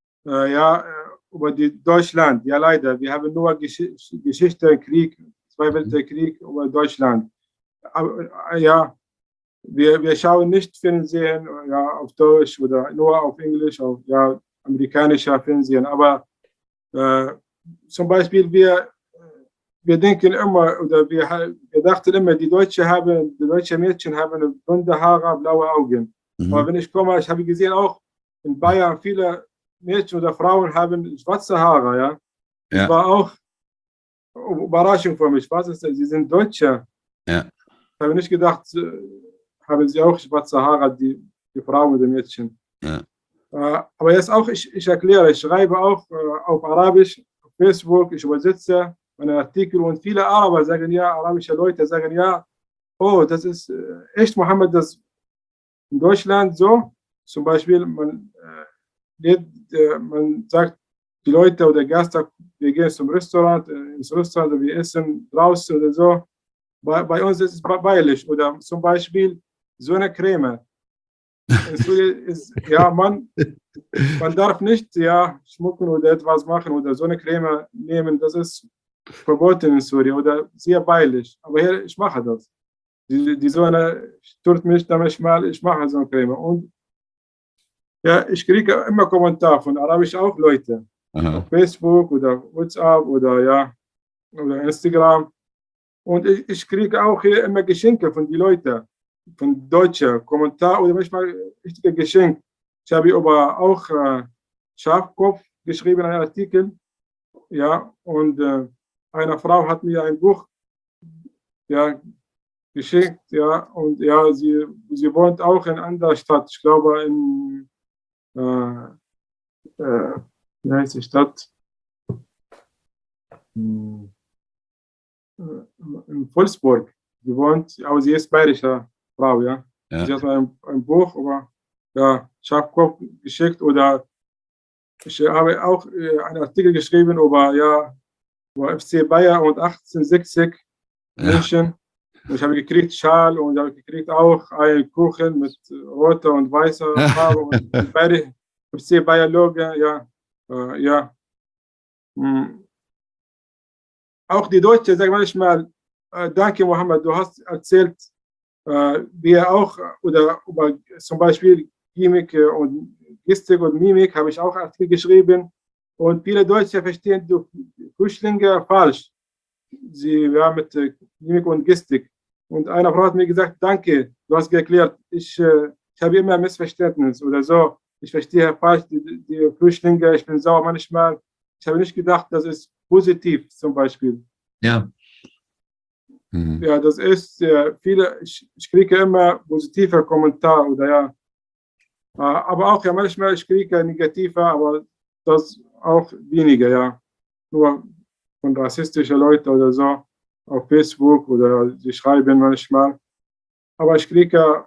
über Deutschland. Ja, leider. Wir haben nur Geschichte, Krieg, Zweiter Weltkrieg über Deutschland. Aber, wir schauen nicht Fernsehen auf Deutsch oder nur auf Englisch, auf amerikanischer Fernsehen. Aber zum Beispiel, wir denken immer, oder wir dachten immer, die deutsche Mädchen haben blonde Haare, blaue Augen. Aber wenn ich komme, ich habe gesehen, auch in Bayern viele Mädchen oder Frauen haben schwarze Haare. Ja? Das war auch eine Überraschung für mich. Was ist das? Sie sind Deutsche. Ja. Ich habe nicht gedacht, haben sie auch schwarze Haare, die Frauen oder Mädchen. Ja. Aber jetzt auch, ich erkläre, ich schreibe auch auf Arabisch, auf Facebook, ich übersetze meine Artikel und viele Araber sagen arabische Leute sagen oh, das ist echt, Mohammed, das in Deutschland so. Zum Beispiel, man sagt, die Leute oder Gäste, wir gehen zum Restaurant, ins Restaurant, wir essen draußen oder so. Bei uns ist es beilich. Oder zum Beispiel so eine Creme. Man darf nicht schmucken oder etwas machen oder so eine Creme nehmen. Das ist verboten in Syrien oder sehr beilig. Aber hier, ich mache das. Die Sonne stört mich, dann ich mache so eine Creme. Und ich kriege immer Kommentare von Arabisch auch Leute. Auf Facebook oder WhatsApp oder Instagram. Und ich kriege auch hier immer Geschenke von den Leuten, von Deutschen, Kommentare oder manchmal richtige Geschenke. Ich habe über auch Schafkopf geschrieben, einen Artikel. Ja, und eine Frau hat mir ein Buch geschenkt, und sie wohnt auch in einer anderen Stadt, ich glaube in wie heißt die Stadt? In Wolfsburg. Sie wohnt, aber sie ist bayerische Frau, ja. Sie hat mir ein Buch über Schafkopf geschickt oder ich habe auch einen Artikel geschrieben über FC Bayern und 1860 München. Und ich habe gekriegt Schal und habe gekriegt auch einen Kuchen mit roter und weißer Farbe und beide FC Bayern Logo, Auch die Deutschen sagen manchmal, danke Mohammed, du hast erzählt, wir auch, oder über zum Beispiel Gimik und Gestik und Mimik habe ich auch Artikel geschrieben und viele Deutsche verstehen die Flüchtlinge falsch. Sie mit Mimik und Gestik. Und eine Frau hat mir gesagt, danke, du hast geklärt, ich habe immer Missverständnis oder so. Ich verstehe falsch die Flüchtlinge, ich bin sauer manchmal. Ich habe nicht gedacht, das ist positiv zum Beispiel. Ja. Ja, das ist viele, ich kriege immer positive Kommentare oder aber auch manchmal ich kriege negative, aber das auch weniger, nur von rassistischen Leuten oder so auf Facebook oder sie schreiben manchmal, aber ich kriege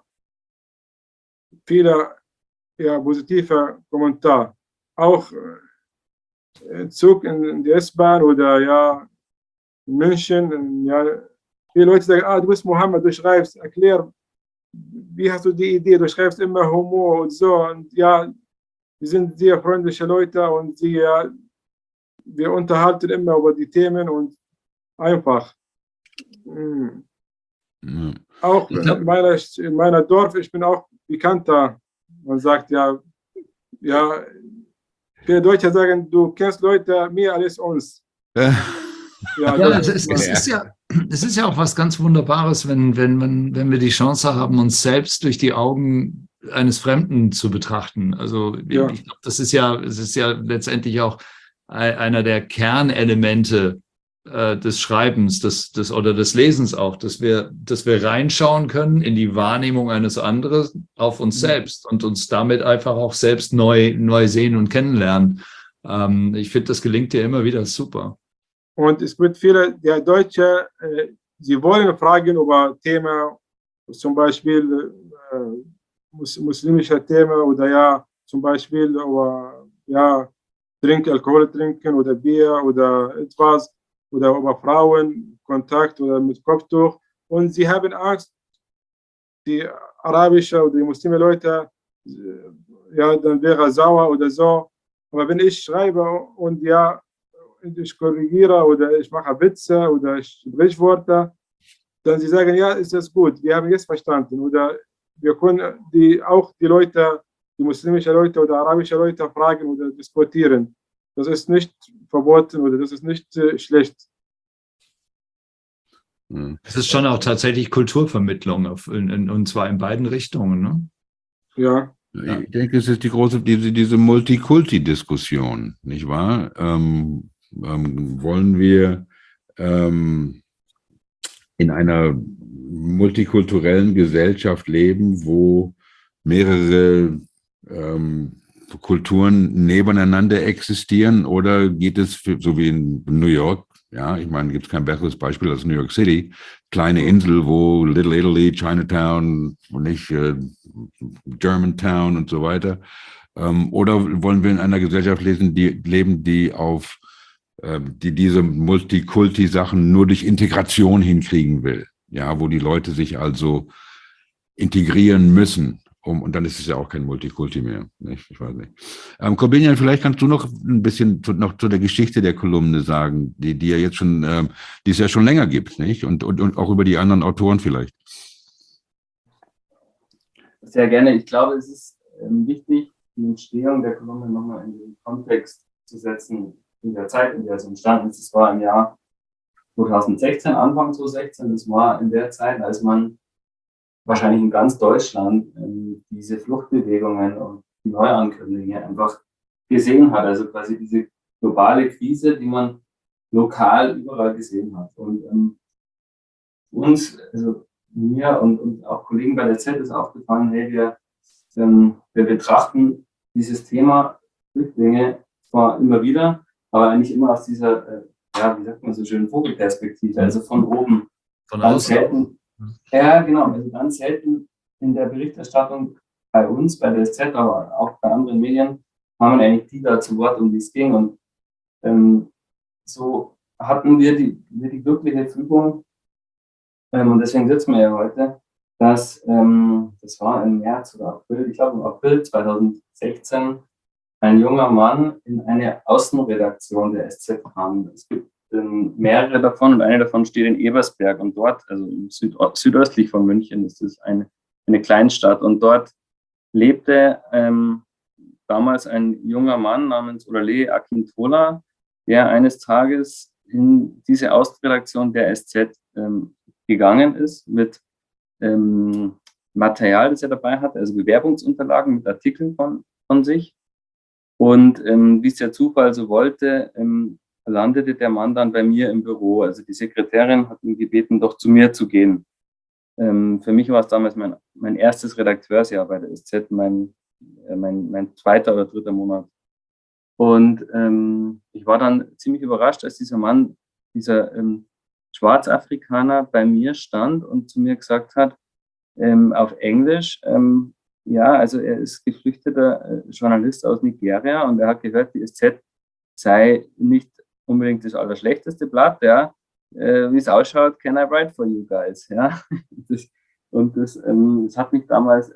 viele positive Kommentare, auch Zug in der S-Bahn oder in München, viele Leute sagen, du bist Mohammed, du schreibst, erklär wie hast du die Idee? Du schreibst immer Humor und so. Und ja, wir sind sehr freundliche Leute und wir unterhalten immer über die Themen und einfach. Ja. Auch Ich glaub- in meiner Dorf, ich bin auch bekannter. Man sagt ja, viele Deutsche sagen, du kennst Leute mehr als uns. Ja, Ja, das es ist ja auch was ganz Wunderbares, wenn wir die Chance haben, uns selbst durch die Augen eines Fremden zu betrachten. Also Ja. ich glaube, es ist ja letztendlich auch einer der Kernelemente des Schreibens, oder des Lesens auch, dass wir reinschauen können in die Wahrnehmung eines anderen auf uns selbst und uns damit einfach auch selbst neu sehen und kennenlernen. Ich finde, das gelingt dir immer wieder super. Und es gibt viele der Deutsche, sie wollen fragen über Themen, zum Beispiel muslimische Themen oder ja, zum Beispiel über Alkohol trinken oder Bier oder etwas oder über Frauen, Kontakt oder mit Kopftuch. Und sie haben Angst, die arabische oder die muslime Leute, dann wäre sauer oder so. Aber wenn ich schreibe und ich korrigiere oder ich mache Witze oder ich Sprichwörter, dann sie sagen, ja, ist das gut, wir haben jetzt verstanden. Oder wir können die Leute, die muslimische Leute oder arabische Leute fragen oder diskutieren. Das ist nicht verboten oder das ist nicht schlecht. Es ist schon auch tatsächlich Kulturvermittlung, und zwar in beiden Richtungen. Ne? Ja. Ich denke, es ist diese Multikulti-Diskussion, nicht wahr? Wollen wir in einer multikulturellen Gesellschaft leben, wo mehrere Kulturen nebeneinander existieren, oder geht es so wie in New York? Ja, ich meine, gibt es kein besseres Beispiel als New York City, kleine Insel, wo Little Italy, Chinatown, nicht Germantown und so weiter. Oder wollen wir in einer Gesellschaft leben, die diese Multikulti-Sachen nur durch Integration hinkriegen will? Ja, wo die Leute sich also integrieren müssen. Und dann ist es ja auch kein Multikulti mehr. Nicht? Ich weiß nicht. Corbinian, vielleicht kannst du noch ein bisschen zu der Geschichte der Kolumne sagen, die ja jetzt schon, die es ja schon länger gibt, nicht? Und auch über die anderen Autoren vielleicht. Sehr gerne. Ich glaube, es ist wichtig, die Entstehung der Kolumne nochmal in den Kontext zu setzen, in der Zeit, in der es entstanden ist. Es war im Jahr 2016, Anfang 2016. Das war in der Zeit, als man wahrscheinlich in ganz Deutschland diese Fluchtbewegungen und die Neuankömmlinge einfach gesehen hat. Also quasi diese globale Krise, die man lokal überall gesehen hat. Und uns, also mir und auch Kollegen bei der Z ist aufgefallen, hey, wir betrachten dieses Thema Flüchtlinge zwar immer wieder, aber eigentlich immer aus dieser, wie sagt man so schön, Vogelperspektive, also von oben. Von ganz außen. selten. Ja, genau, also ganz selten in der Berichterstattung bei uns, bei der SZ, aber auch bei anderen Medien, haben wir eigentlich die da zu Wort, um die es ging. Und so hatten wir die glückliche Fügung, und deswegen sitzen wir ja heute, dass das war im März oder April, ich glaube im April 2016, ein junger Mann in eine Außenredaktion der SZ kam. Es gibt mehrere davon und eine davon steht in Ebersberg und dort, also südöstlich von München, ist es eine Kleinstadt und dort lebte damals ein junger Mann namens Olale Akintola, der eines Tages in diese Außenredaktion der SZ gegangen ist mit Material, das er dabei hatte, also Bewerbungsunterlagen mit Artikeln von sich. Und wie es der Zufall so wollte, landete der Mann dann bei mir im Büro. Also die Sekretärin hat ihn gebeten, doch zu mir zu gehen. Für mich war es damals mein erstes Redakteursjahr bei der SZ, mein zweiter oder dritter Monat. Und ich war dann ziemlich überrascht, als dieser Mann, dieser Schwarzafrikaner bei mir stand und zu mir gesagt hat, auf Englisch, also er ist geflüchteter Journalist aus Nigeria und er hat gehört, die SZ sei nicht unbedingt das allerschlechteste Blatt, ja. Wie es ausschaut, can I write for you guys, ja. Und das hat mich damals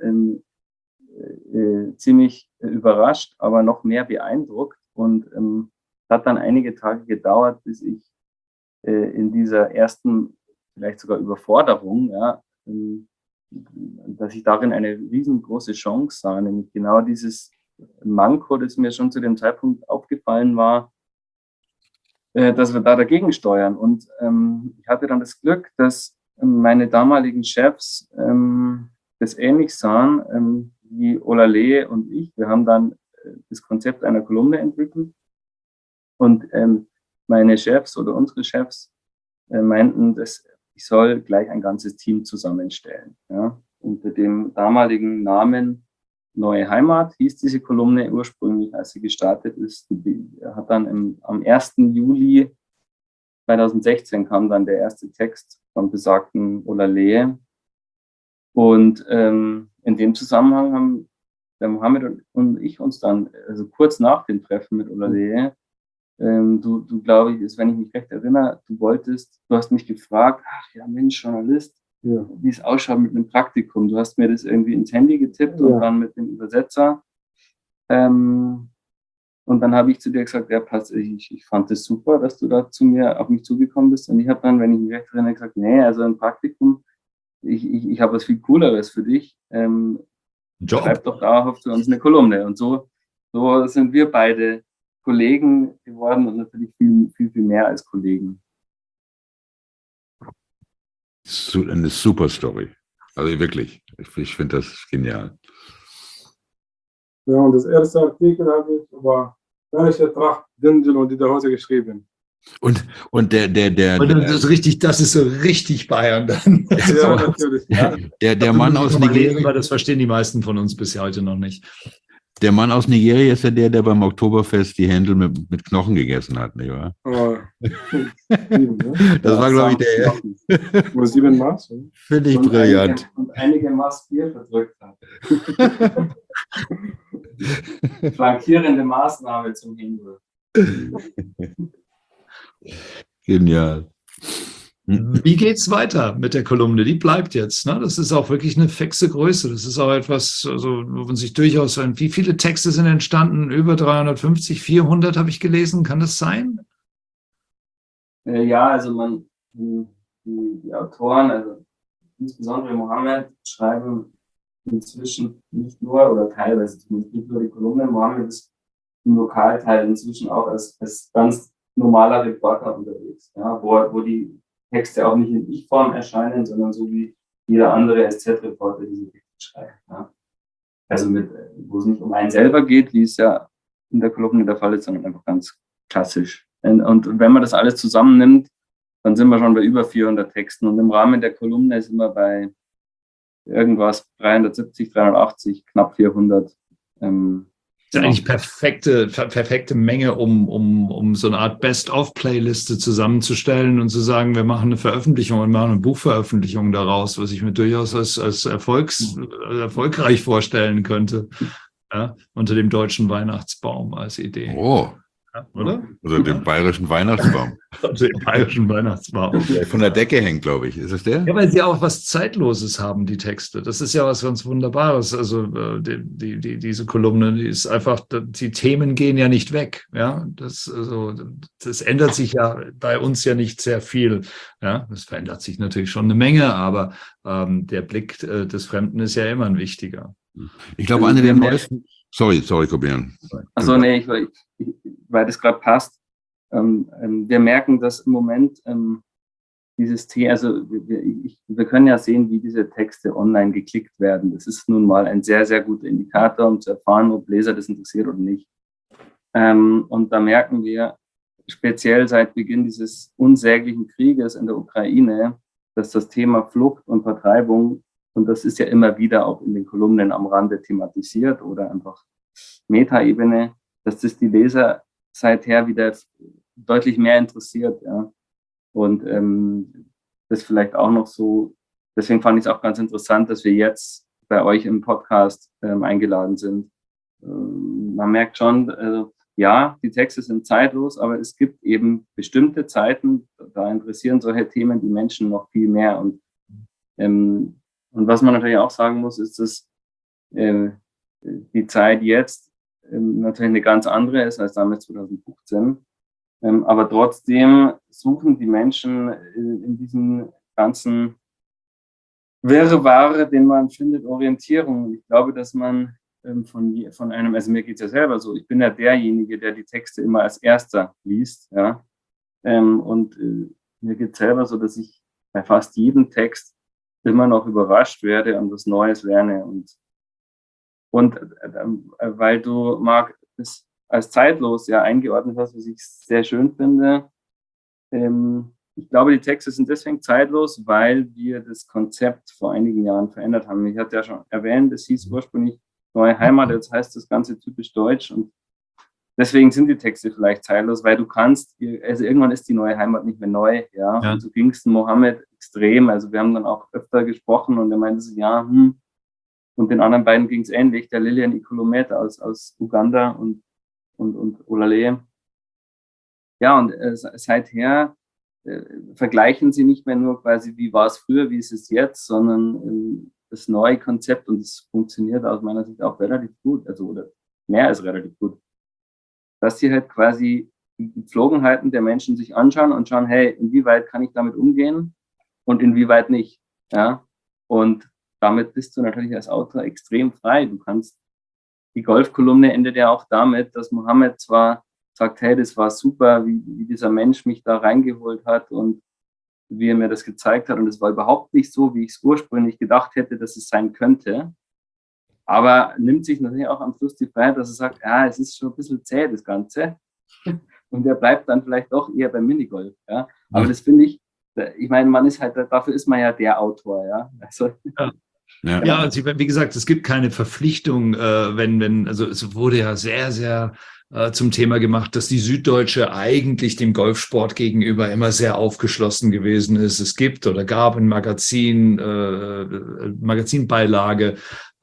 ziemlich überrascht, aber noch mehr beeindruckt. Und es hat dann einige Tage gedauert, bis ich in dieser ersten, vielleicht sogar Überforderung, ja, dass ich darin eine riesengroße Chance sah, nämlich genau dieses Manko, das mir schon zu dem Zeitpunkt aufgefallen war, dass wir da dagegen steuern. Und ich hatte dann das Glück, dass meine damaligen Chefs das ähnlich sahen wie Olaleh und ich. Wir haben dann das Konzept einer Kolumne entwickelt und meine Chefs oder unsere Chefs meinten, dass ich soll gleich ein ganzes Team zusammenstellen. Ja? Unter dem damaligen Namen Neue Heimat hieß diese Kolumne ursprünglich, als sie gestartet ist. Hat dann am 1. Juli 2016 kam dann der erste Text von besagten Olaleh. Und in dem Zusammenhang haben der Mohammed und ich uns dann, also kurz nach dem Treffen mit Olaleh, du glaube ich, wenn ich mich recht erinnere, du hast mich gefragt, ach ja Mensch, Journalist, ja, wie es ausschaut mit einem Praktikum. Du hast mir das irgendwie ins Handy getippt, ja, und dann mit dem Übersetzer. Und dann habe ich zu dir gesagt, ja, passt, ich fand es super, dass du da auf mich zugekommen bist. Und ich habe dann, wenn ich mich recht erinnere, gesagt, nee, also ein Praktikum, ich habe was viel Cooleres für dich. Schreib doch dauerhaft für uns eine Kolumne. Und so sind wir beide Kollegen geworden und natürlich viel, viel, viel mehr als Kollegen. Eine super Story. Also wirklich, ich finde das genial. Ja, und das erste Artikel habe ich über welche Tracht, Dirndl und die Hose geschrieben. Und das ist richtig, das ist so richtig Bayern dann. Ja, natürlich. Ja. Der Mann aus Nigeria. Das verstehen die meisten von uns bis heute noch nicht. Der Mann aus Nigeria ist ja der beim Oktoberfest die Händel mit Knochen gegessen hat, nicht wahr? Oh. 7, ne? Das war, glaube ich, der. Nur 7 Maß. Finde ich brillant. Und einige Maß Bier verdrückt hat. Flankierende Maßnahme zum Händel. Genial. Wie geht's weiter mit der Kolumne? Die bleibt jetzt. Ne? Das ist auch wirklich eine fixe Größe. Das ist auch etwas, also, wo man sich durchaus, wie viele Texte sind entstanden? Über 350, 400 habe ich gelesen. Kann das sein? Ja, also die Autoren, also insbesondere Mohammed, schreiben inzwischen nicht nur oder teilweise zumindest nicht nur die Kolumne. Mohammed ist im Lokalteil inzwischen auch als ganz normaler Reporter unterwegs, ja, wo die Texte auch nicht in Ich-Form erscheinen, sondern so wie jeder andere SZ-Reporter diese Texte schreibt. Ja. Also wo es nicht um einen selber geht, wie es ja in der Kolumne der Fall ist, sondern einfach ganz klassisch. Und wenn man das alles zusammennimmt, dann sind wir schon bei über 400 Texten. Und im Rahmen der Kolumne sind wir bei irgendwas 370, 380, knapp 400. Das ist eigentlich perfekte Menge, um so eine Art Best-of-Playliste zusammenzustellen und zu sagen, wir machen eine Veröffentlichung und machen eine Buchveröffentlichung daraus, was ich mir durchaus als erfolgreich vorstellen könnte, ja, unter dem deutschen Weihnachtsbaum als Idee. Oh. Ja, oder? Also den bayerischen Weihnachtsbaum. Also den bayerischen Weihnachtsbaum. Der von der Decke hängt, glaube ich. Ist es der? Ja, weil sie auch was Zeitloses haben, die Texte. Das ist ja was ganz Wunderbares. Also diese Kolumne, die ist einfach, die Themen gehen ja nicht weg. Ja, das ändert sich ja bei uns ja nicht sehr viel. Ja, das verändert sich natürlich schon eine Menge, aber der Blick des Fremden ist ja immer ein wichtiger. Ich glaube, eine der neuesten. Sorry, Kobian. Achso, nee, weil das gerade passt. Wir merken, dass im Moment dieses Thema, also wir können ja sehen, wie diese Texte online geklickt werden. Das ist nun mal ein sehr, sehr guter Indikator, um zu erfahren, ob Leser das interessiert oder nicht. Und da merken wir, speziell seit Beginn dieses unsäglichen Krieges in der Ukraine, dass das Thema Flucht und Vertreibung, und das ist ja immer wieder auch in den Kolumnen am Rande thematisiert oder einfach Metaebene, dass das die Leser seither wieder deutlich mehr interessiert. Ja. Und das vielleicht auch noch so, deswegen fand ich es auch ganz interessant, dass wir jetzt bei euch im Podcast eingeladen sind. Man merkt schon, ja, die Texte sind zeitlos, aber es gibt eben bestimmte Zeiten, da interessieren solche Themen die Menschen noch viel mehr. Und Und was man natürlich auch sagen muss, ist, dass die Zeit jetzt natürlich eine ganz andere ist als damals 2015. Aber trotzdem suchen die Menschen in diesem ganzen Wirrwarr, den man findet, Orientierung. Und ich glaube, dass man von einem, also mir geht es ja selber so, ich bin ja derjenige, der die Texte immer als erster liest, ja. Mir geht es selber so, dass ich bei fast jedem Text immer noch überrascht werde und was Neues lerne. Und weil du, Marc, das als zeitlos ja eingeordnet hast, was ich sehr schön finde, ich glaube, die Texte sind deswegen zeitlos, weil wir das Konzept vor einigen Jahren verändert haben. Ich hatte ja schon erwähnt, es hieß ursprünglich Neue Heimat, jetzt heißt das Ganze typisch deutsch und deswegen sind die Texte vielleicht zeitlos, weil du kannst, also irgendwann ist die neue Heimat nicht mehr neu, ja. Und so ging es Mohammed extrem, also wir haben dann auch öfter gesprochen und er meinte so, ja, und den anderen beiden ging es ähnlich, der Lilian Ikulumet aus Uganda und Olale. Ja, und seither vergleichen sie nicht mehr nur quasi, wie war es früher, wie ist es jetzt, sondern das neue Konzept und es funktioniert aus meiner Sicht auch relativ gut, also oder mehr als relativ gut, dass sie halt quasi die Gepflogenheiten der Menschen sich anschauen und schauen, hey, inwieweit kann ich damit umgehen und inwieweit nicht, ja, und damit bist du natürlich als Autor extrem frei. Du kannst, die Golfkolumne endet ja auch damit, dass Mohammed zwar sagt, hey, das war super, wie dieser Mensch mich da reingeholt hat und wie er mir das gezeigt hat. Und es war überhaupt nicht so, wie ich es ursprünglich gedacht hätte, dass es sein könnte. Aber nimmt sich natürlich auch am Schluss die Freiheit, dass er sagt, ja, es ist schon ein bisschen zäh, das Ganze. Und er bleibt dann vielleicht doch eher beim Minigolf. Ja. Aber das finde ich meine, man ist halt, dafür ist man ja der Autor. Ja. Also, ja, also wie gesagt, es gibt keine Verpflichtung, also es wurde ja sehr, sehr zum Thema gemacht, dass die Süddeutsche eigentlich dem Golfsport gegenüber immer sehr aufgeschlossen gewesen ist. Es gibt oder gab ein Magazinbeilage,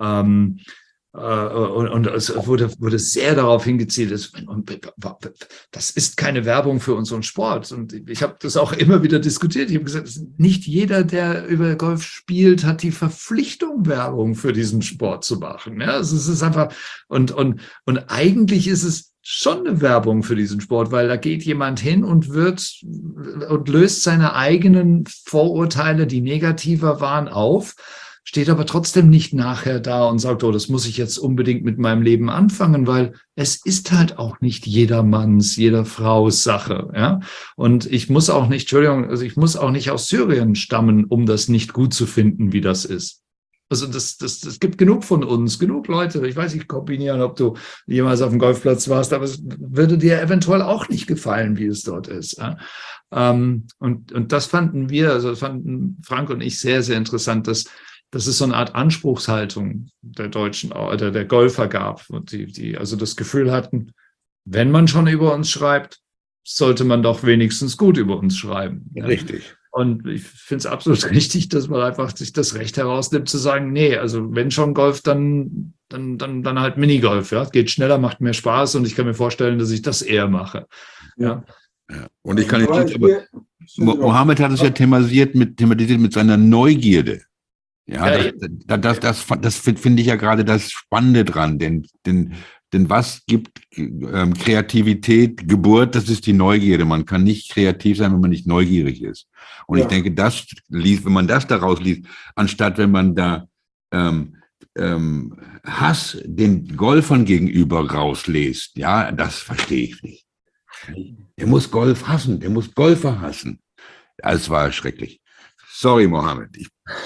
und es wurde sehr darauf hingezielt, das ist keine Werbung für unseren Sport. Und ich habe das auch immer wieder diskutiert. Ich habe gesagt, nicht jeder, der über Golf spielt, hat die Verpflichtung, Werbung für diesen Sport zu machen. Ja, also es ist einfach, und eigentlich ist es schon eine Werbung für diesen Sport, weil da geht jemand hin und löst seine eigenen Vorurteile, die negativer waren, auf, steht aber trotzdem nicht nachher da und sagt, oh, das muss ich jetzt unbedingt mit meinem Leben anfangen, weil es ist halt auch nicht jedermanns, jeder Fraus Sache, ja. Und ich muss auch nicht aus Syrien stammen, um das nicht gut zu finden, wie das ist. Also das gibt genug von uns, genug Leute. Ich weiß nicht, kombinieren, ob du jemals auf dem Golfplatz warst, aber es würde dir eventuell auch nicht gefallen, wie es dort ist. Ja? Und das fanden Frank und ich sehr, sehr interessant, dass es so eine Art Anspruchshaltung der Deutschen oder der Golfer gab, und die also das Gefühl hatten, wenn man schon über uns schreibt, sollte man doch wenigstens gut über uns schreiben. Richtig. Ja? Und ich finde es absolut richtig, dass man einfach sich das Recht herausnimmt, zu sagen, nee, also wenn schon Golf, dann halt Minigolf. Ja? Geht schneller, macht mehr Spaß und ich kann mir vorstellen, dass ich das eher mache. Ja. Ja. Und ich kann jetzt Mohammed hat es ja thematisiert mit seiner Neugierde. Ja, das finde ich ja gerade das Spannende dran, denn was gibt Kreativität, Geburt, das ist die Neugierde. Man kann nicht kreativ sein, wenn man nicht neugierig ist. Und ich denke, wenn man das daraus liest, anstatt wenn man da Hass den Golfern gegenüber rauslässt, ja, das verstehe ich nicht. Der muss Golf hassen, der muss Golfer hassen. Das war schrecklich. Sorry, Mohammed.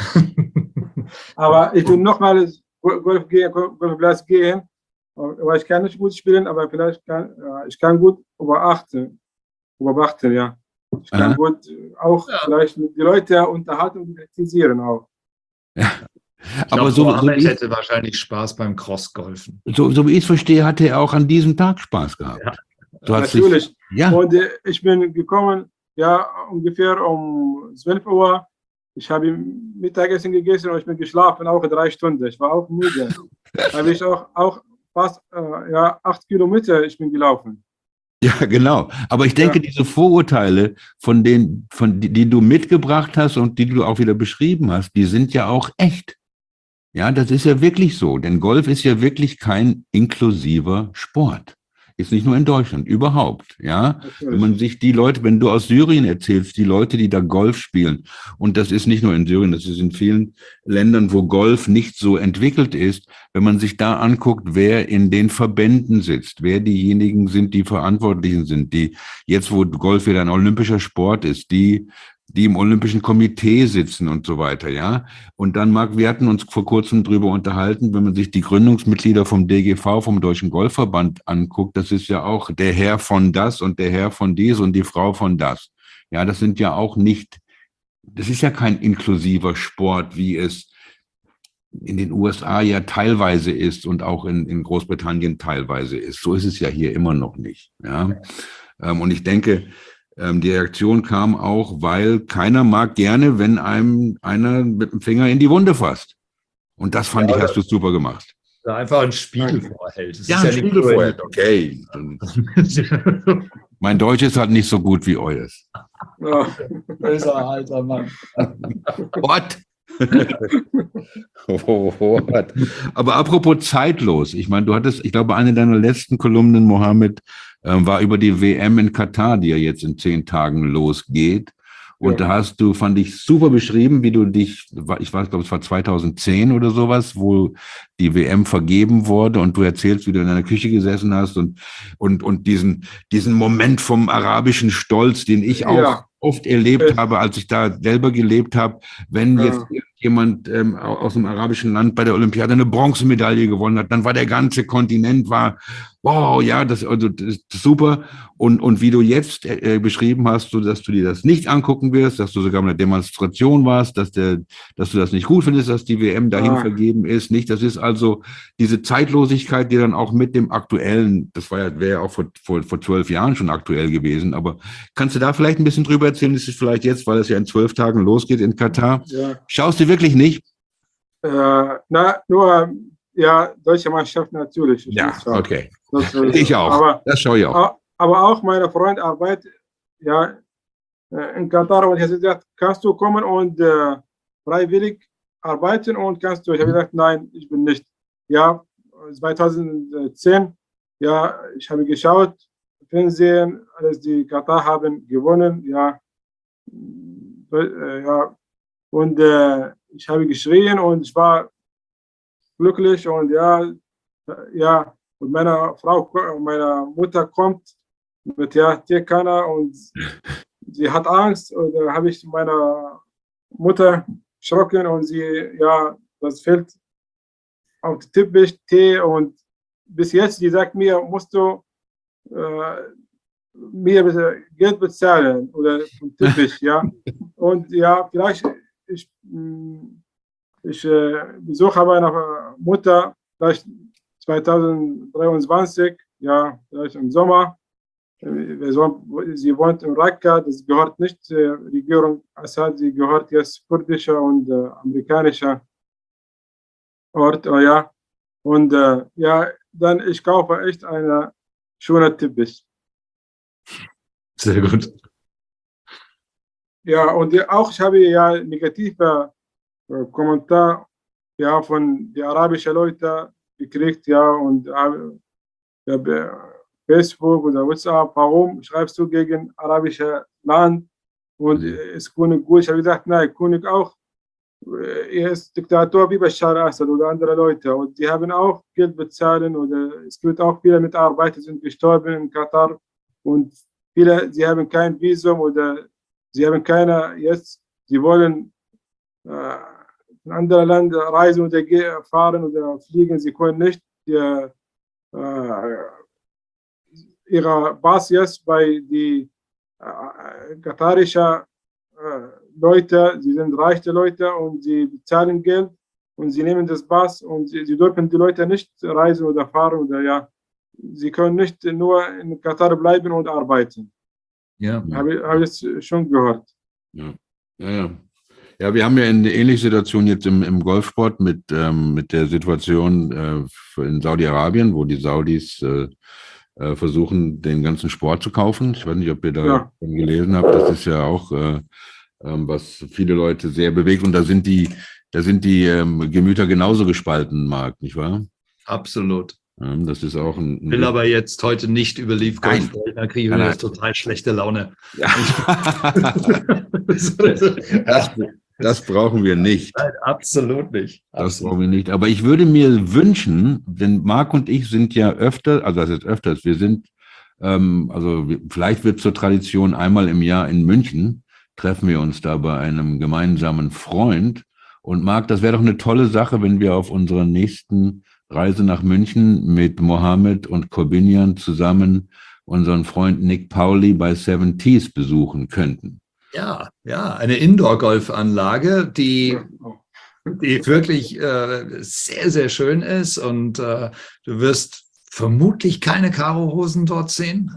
Aber ich will nochmal Golfplatz gehen. Aber ich kann nicht gut spielen, aber vielleicht ich kann gut beobachten, ja. Ich kann gut auch vielleicht mit die Leute unterhalten und kritisieren auch. Ja. Aber Mohammed hätte wahrscheinlich Spaß beim Crossgolfen. So wie ich es verstehe, hatte er auch an diesem Tag Spaß gehabt. Ja. Natürlich. Und ich bin gekommen, ja, ungefähr um 12 Uhr. Ich habe Mittagessen gegessen und ich bin geschlafen, auch 3 Stunden. Ich war auch müde. Habe ich auch fast 8 Kilometer ich bin gelaufen. Ja, genau. Aber ich denke, diese Vorurteile, die du mitgebracht hast und die du auch wieder beschrieben hast, die sind ja auch echt. Ja, das ist ja wirklich so. Denn Golf ist ja wirklich kein inklusiver Sport. Ist nicht nur in Deutschland, überhaupt. Ja, wenn man sich die Leute, wenn du aus Syrien erzählst, die Leute, die da Golf spielen, und das ist nicht nur in Syrien, das ist in vielen Ländern, wo Golf nicht so entwickelt ist, wenn man sich da anguckt, wer in den Verbänden sitzt, wer diejenigen sind, die Verantwortlichen sind, die jetzt, wo Golf wieder ein olympischer Sport ist, die im Olympischen Komitee sitzen und so weiter, ja. Und dann wir hatten uns vor kurzem drüber unterhalten, wenn man sich die Gründungsmitglieder vom DGV, vom Deutschen Golfverband anguckt, das ist ja auch der Herr von das und der Herr von dies und die Frau von das. Ja, das sind ja auch nicht, das ist ja kein inklusiver Sport, wie es in den USA ja teilweise ist und auch in Großbritannien teilweise ist. So ist es ja hier immer noch nicht, ja. Und ich denke, die Reaktion kam auch, weil keiner mag gerne, wenn einem einer mit dem Finger in die Wunde fasst. Und das fand ich, hast du super gemacht. Da einfach einen Spiegel vorhält. Das ja, ein Spiegel vorhält, okay. Mein Deutsch ist halt nicht so gut wie eures. Böser alter Mann. What? What? Aber apropos zeitlos, ich meine, du hattest, ich glaube, eine deiner letzten Kolumnen, Mohammed, war über die WM in Katar, die ja jetzt in 10 Tagen losgeht. Und da hast du, fand ich, super beschrieben, wie du dich, ich weiß, glaube, es war 2010 oder sowas, wo die WM vergeben wurde und du erzählst, wie du in einer Küche gesessen hast und diesen Moment vom arabischen Stolz, den ich auch oft erlebt habe, als ich da selber gelebt habe, wenn jetzt jemand aus dem arabischen Land bei der Olympiade eine Bronzemedaille gewonnen hat, dann war der ganze Kontinent wow, ja, das ist super. Und wie du jetzt beschrieben hast, so, dass du dir das nicht angucken wirst, dass du sogar bei einer Demonstration warst, dass du das nicht gut findest, dass die WM dahin vergeben ist, nicht? Das ist also diese Zeitlosigkeit, die dann auch mit dem aktuellen, das wäre ja auch vor 12 Jahren schon aktuell gewesen, aber kannst du da vielleicht ein bisschen drüber erzählen? Das ist vielleicht jetzt, weil es ja in 12 Tagen losgeht in Katar. Ja. Schaust du wirklich nicht? Nur, deutsche Mannschaft natürlich. Ja, okay. Ich auch. Aber, das schaue ich auch. Aber auch meine Freund arbeitet in Katar und er hat gesagt, kannst du kommen und freiwillig arbeiten und kannst du? Ich habe gesagt, nein, ich bin nicht. Ja, 2010, ich habe geschaut, Fernsehen, alles die Katar haben gewonnen, und ich habe geschrien und ich war glücklich und und meine Mutter kommt mit Tekana und sie hat Angst und da habe ich meiner Mutter erschrocken und sie, das fällt auf den Teppich, Tee und bis jetzt, die sagt mir, musst du mir bitte Geld bezahlen oder vom Teppich, und vielleicht ich besuche meine Mutter vielleicht 2023, vielleicht im Sommer. Sie wohnt in Raqqa, das gehört nicht zur Regierung Assad, sie gehört jetzt kurdischer und amerikanischer Ort, und dann ich kaufe echt eine schöne Teppich. Sehr gut. Ja, und auch ich habe negative Kommentar von den arabischen Leuten gekriegt, und Facebook oder WhatsApp, warum schreibst du gegen arabische Land und ist König gut? Ich habe gesagt, nein, König auch, er ist Diktator wie Bashar Assad oder andere Leute und die haben auch Geld bezahlen oder es gibt auch viele Mitarbeiter sind gestorben in Katar und viele, sie haben kein Visum oder sie haben keine, sie wollen in andere Länder reisen oder fahren oder fliegen, sie können nicht ihre Pass jetzt bei die katarischen Leute, sie sind reiche Leute und sie bezahlen Geld und sie nehmen das Pass und sie dürfen die Leute nicht reisen oder fahren oder sie können nicht nur in Katar bleiben und arbeiten. Ja. Habe ich schon gehört. Ja, wir haben ja eine ähnliche Situation jetzt im Golfsport mit der Situation in Saudi-Arabien, wo die Saudis versuchen, den ganzen Sport zu kaufen. Ich weiß nicht, ob ihr da Ja. schon gelesen habt. Das ist ja auch, was viele Leute sehr bewegt. Und da sind die Gemüter genauso gespalten, Marc, nicht wahr? Absolut. Das ist auch ein. Will aber jetzt heute nicht über Leaf Golf Nein. reden, da kriege ich Nein, jetzt total schlechte Laune. Das brauchen wir nicht. Nein, absolut nicht. Das brauchen wir nicht. Aber ich würde mir wünschen, denn Marc und ich sind ja öfter, also das ist öfters, wir sind, vielleicht wird zur Tradition, einmal im Jahr in München treffen wir uns da bei einem gemeinsamen Freund. Und Marc, das wäre doch eine tolle Sache, wenn wir auf unserer nächsten Reise nach München mit Mohammed und Corbinian zusammen unseren Freund Nick Pauli bei Seven Tees besuchen könnten. Ja, eine Indoor-Golfanlage, die wirklich sehr, sehr schön ist und du wirst vermutlich keine Karo-Hosen dort sehen.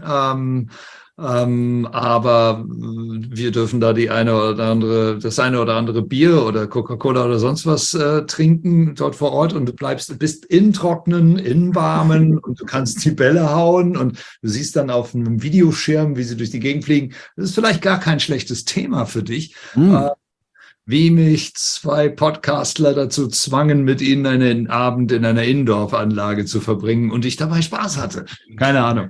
Aber wir dürfen da das eine oder andere Bier oder Coca-Cola oder sonst was trinken dort vor Ort und du bist in Trocknen, in Warmen und du kannst die Bälle hauen und du siehst dann auf einem Videoschirm, wie sie durch die Gegend fliegen. Das ist vielleicht gar kein schlechtes Thema für dich. Wie mich 2 Podcastler dazu zwangen, mit ihnen einen Abend in einer Indoor-Anlage zu verbringen und ich dabei Spaß hatte. Keine Ahnung.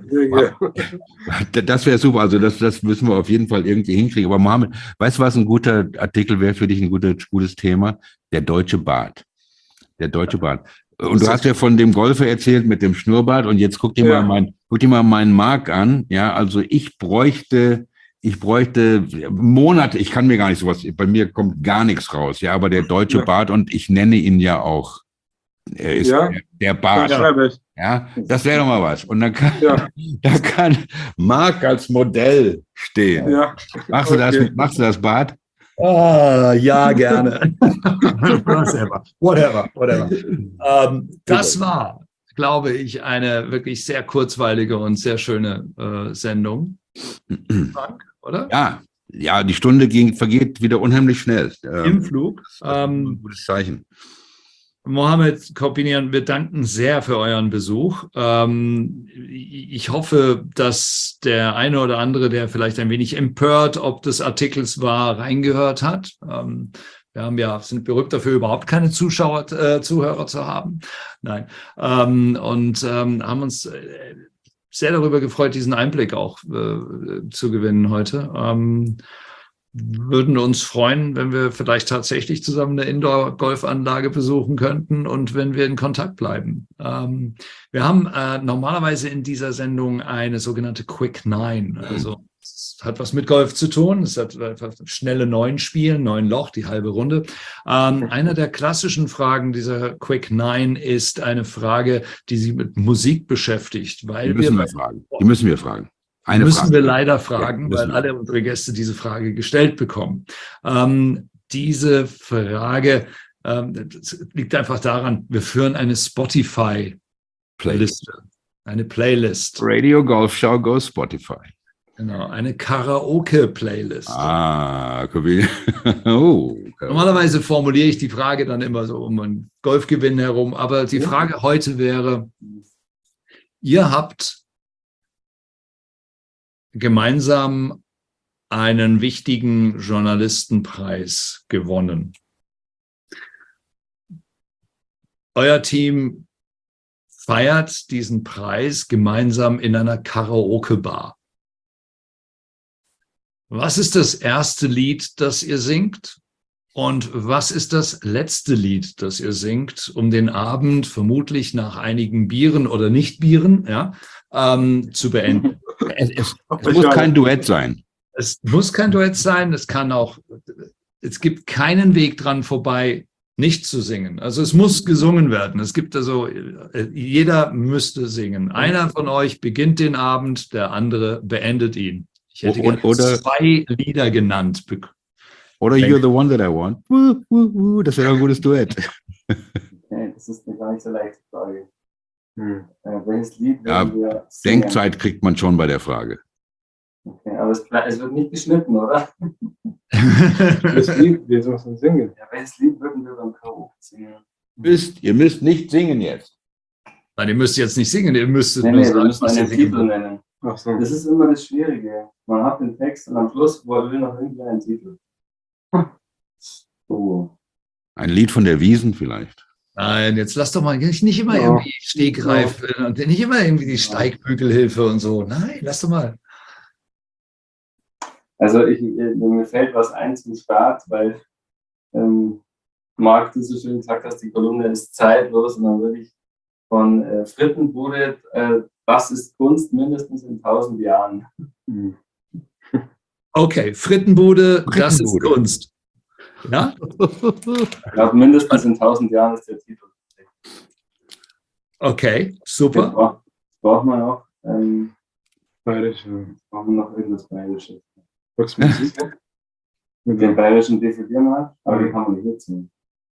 Das wäre super. Also das müssen wir auf jeden Fall irgendwie hinkriegen. Aber Mohammed, weißt du, was ein guter Artikel wäre für dich, ein gutes Thema? Der deutsche Bart. Der deutsche Bart. Und du hast ja von dem Golfer erzählt mit dem Schnurrbart und jetzt guck dir mal meinen Marc an. Ja, also ich bräuchte Monate, ich kann mir gar nicht sowas, bei mir kommt gar nichts raus, ja, aber der deutsche Bart und ich nenne ihn ja auch, er ist der Bart. Ja, das wäre doch mal was. Und dann kann Marc als Modell stehen. Ja. Machst du das, Bart? Ja, gerne. Whatever. Das war, glaube ich, eine wirklich sehr kurzweilige und sehr schöne Sendung. Frank, oder? Ja, die Stunde vergeht wieder unheimlich schnell. Im Flug. Ein gutes Zeichen. Mohammed, Corbinian, wir danken sehr für euren Besuch. Ich hoffe, dass der eine oder andere, der vielleicht ein wenig empört ob des Artikels war, reingehört hat. Wir sind berühmt dafür, überhaupt keine Zuhörer zu haben. Nein. Und haben uns sehr darüber gefreut, diesen Einblick auch zu gewinnen heute. Würden uns freuen, wenn wir vielleicht tatsächlich zusammen eine Indoor-Golfanlage besuchen könnten und wenn wir in Kontakt bleiben. Wir haben normalerweise in dieser Sendung eine sogenannte Quick 9. Also es hat was mit Golf zu tun. Es hat schnelle 9 Spielen, 9 Loch, die halbe Runde. Eine der klassischen Fragen dieser Quick 9 ist eine Frage, die sich mit Musik beschäftigt. Weil die müssen wir fragen. Wir leider fragen, weil alle unsere Gäste diese Frage gestellt bekommen. Diese Frage liegt einfach daran, wir führen eine Spotify-Liste, eine Playlist. Radio Golf Show Go Spotify. Genau, eine Karaoke-Playlist. Okay. Normalerweise formuliere ich die Frage dann immer so um einen Golfgewinn herum, aber die Frage heute wäre, ihr habt gemeinsam einen wichtigen Journalistenpreis gewonnen. Euer Team feiert diesen Preis gemeinsam in einer Karaoke-Bar. Was ist das erste Lied, das ihr singt? Und was ist das letzte Lied, das ihr singt, um den Abend vermutlich nach einigen Bieren oder Nicht-Bieren zu beenden? Es muss kein Duett sein. Es muss kein Duett sein. Es gibt keinen Weg dran vorbei, nicht zu singen. Also es muss gesungen werden. Es gibt also, jeder müsste singen. Einer von euch beginnt den Abend, der andere beendet ihn. Ich hätte gerne 2 Lieder genannt. Oder You're the One That I Want. Das wäre ein gutes Duett. Okay, das ist eine gar nicht so leichte Frage. Welches Lied wir singen? Denkzeit kriegt man schon bei der Frage. Okay, aber es wird nicht geschnitten, oder? Das Lied, wir sollen singen. Ja, welches Lied würden wir beim Karaoke singen? Ihr müsst nicht singen jetzt. Nein, ihr müsst jetzt nicht singen, ihr müsstet Nee, nur wir sagen, müssen was ihr einen singen Titel wollt. nennen. Ach so. Das ist immer das Schwierige. Man hat den Text und am Schluss will noch irgendwie einen Titel. So. Ein Lied von der Wiesn vielleicht. Nein, jetzt lass doch mal nicht immer Ja. irgendwie Stegreif und nicht immer irgendwie die Steigbügelhilfe und so. Nein, lass doch mal. Also mir fällt was ein zum Start, weil Marc, du so schön gesagt hast, die Kolumne ist zeitlos und dann würde ich von Frittenbude, das ist Kunst mindestens in 1000 Jahren. Okay, Frittenbude, das ist Frittenbude. Kunst. Ja? Ich glaube, mindestens in 1000 Jahren ist der Titel. Okay, Jetzt super. braucht man noch, Bayerisch. brauchen wir noch irgendwas Bayerisches. Volksmusik. Mit Den dem bayerischen DVD-Markt, aber den kann man nicht mitsingen.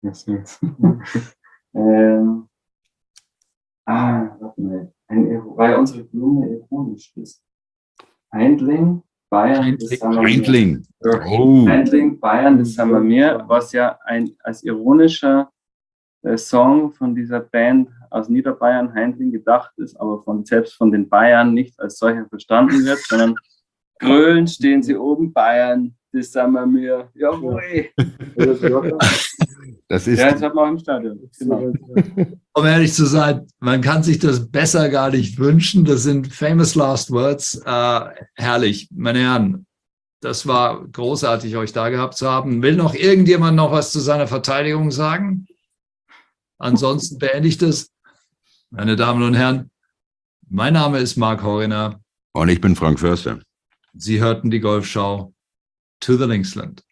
Warte mal. Weil unsere Kolumne ironisch ist. Heindling, Bayern, das sind wir mir. Heindling. Oh. Heindling, Bayern, das sind wir mir, was ja als ironischer Song von dieser Band aus Niederbayern, Heindling, gedacht ist, aber selbst von den Bayern nicht als solcher verstanden wird, sondern grölen stehen sie oben, Bayern, das sind wir mir. Jawohl. Das ist, Ja, das hat man auch im Stadion. Genau. Um ehrlich zu sein, man kann sich das besser gar nicht wünschen. Das sind famous last words. Herrlich, meine Herren. Das war großartig, euch da gehabt zu haben. Will noch irgendjemand noch was zu seiner Verteidigung sagen? Ansonsten beende ich das. Meine Damen und Herren, mein Name ist Marc Horiner. und ich bin Frank Förster. Sie hörten die Golfschau to the Linksland.